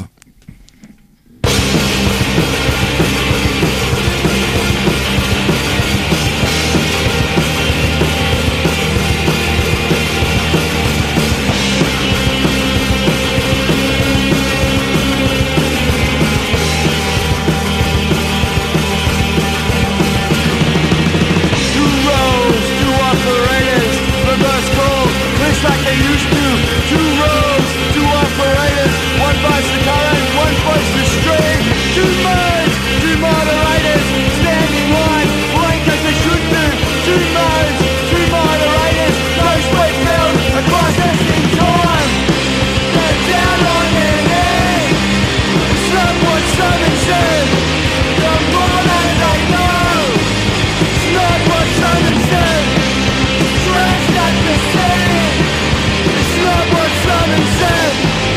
Two rows, two operators, reverse call, looks like they used to. Two rows, two operators, one buys the current, one buys the string. Two modes, two moderators, standing line, blank as they should do. Two modes, two moderators, no split build, a processing time. They're down on their knees, someone summons them. The more that they know, it's not what summons them. Dressed at the scene, it's not what summons them.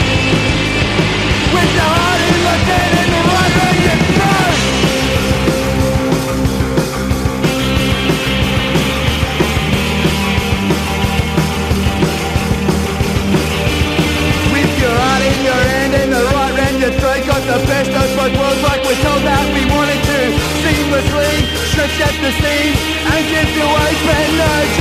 With the heart in the dead and the right where you go. With your heart in your hand and the right hand you take got the best of both worlds like we're told that we wanted to. Seamlessly stretch at the seams and give your waistband no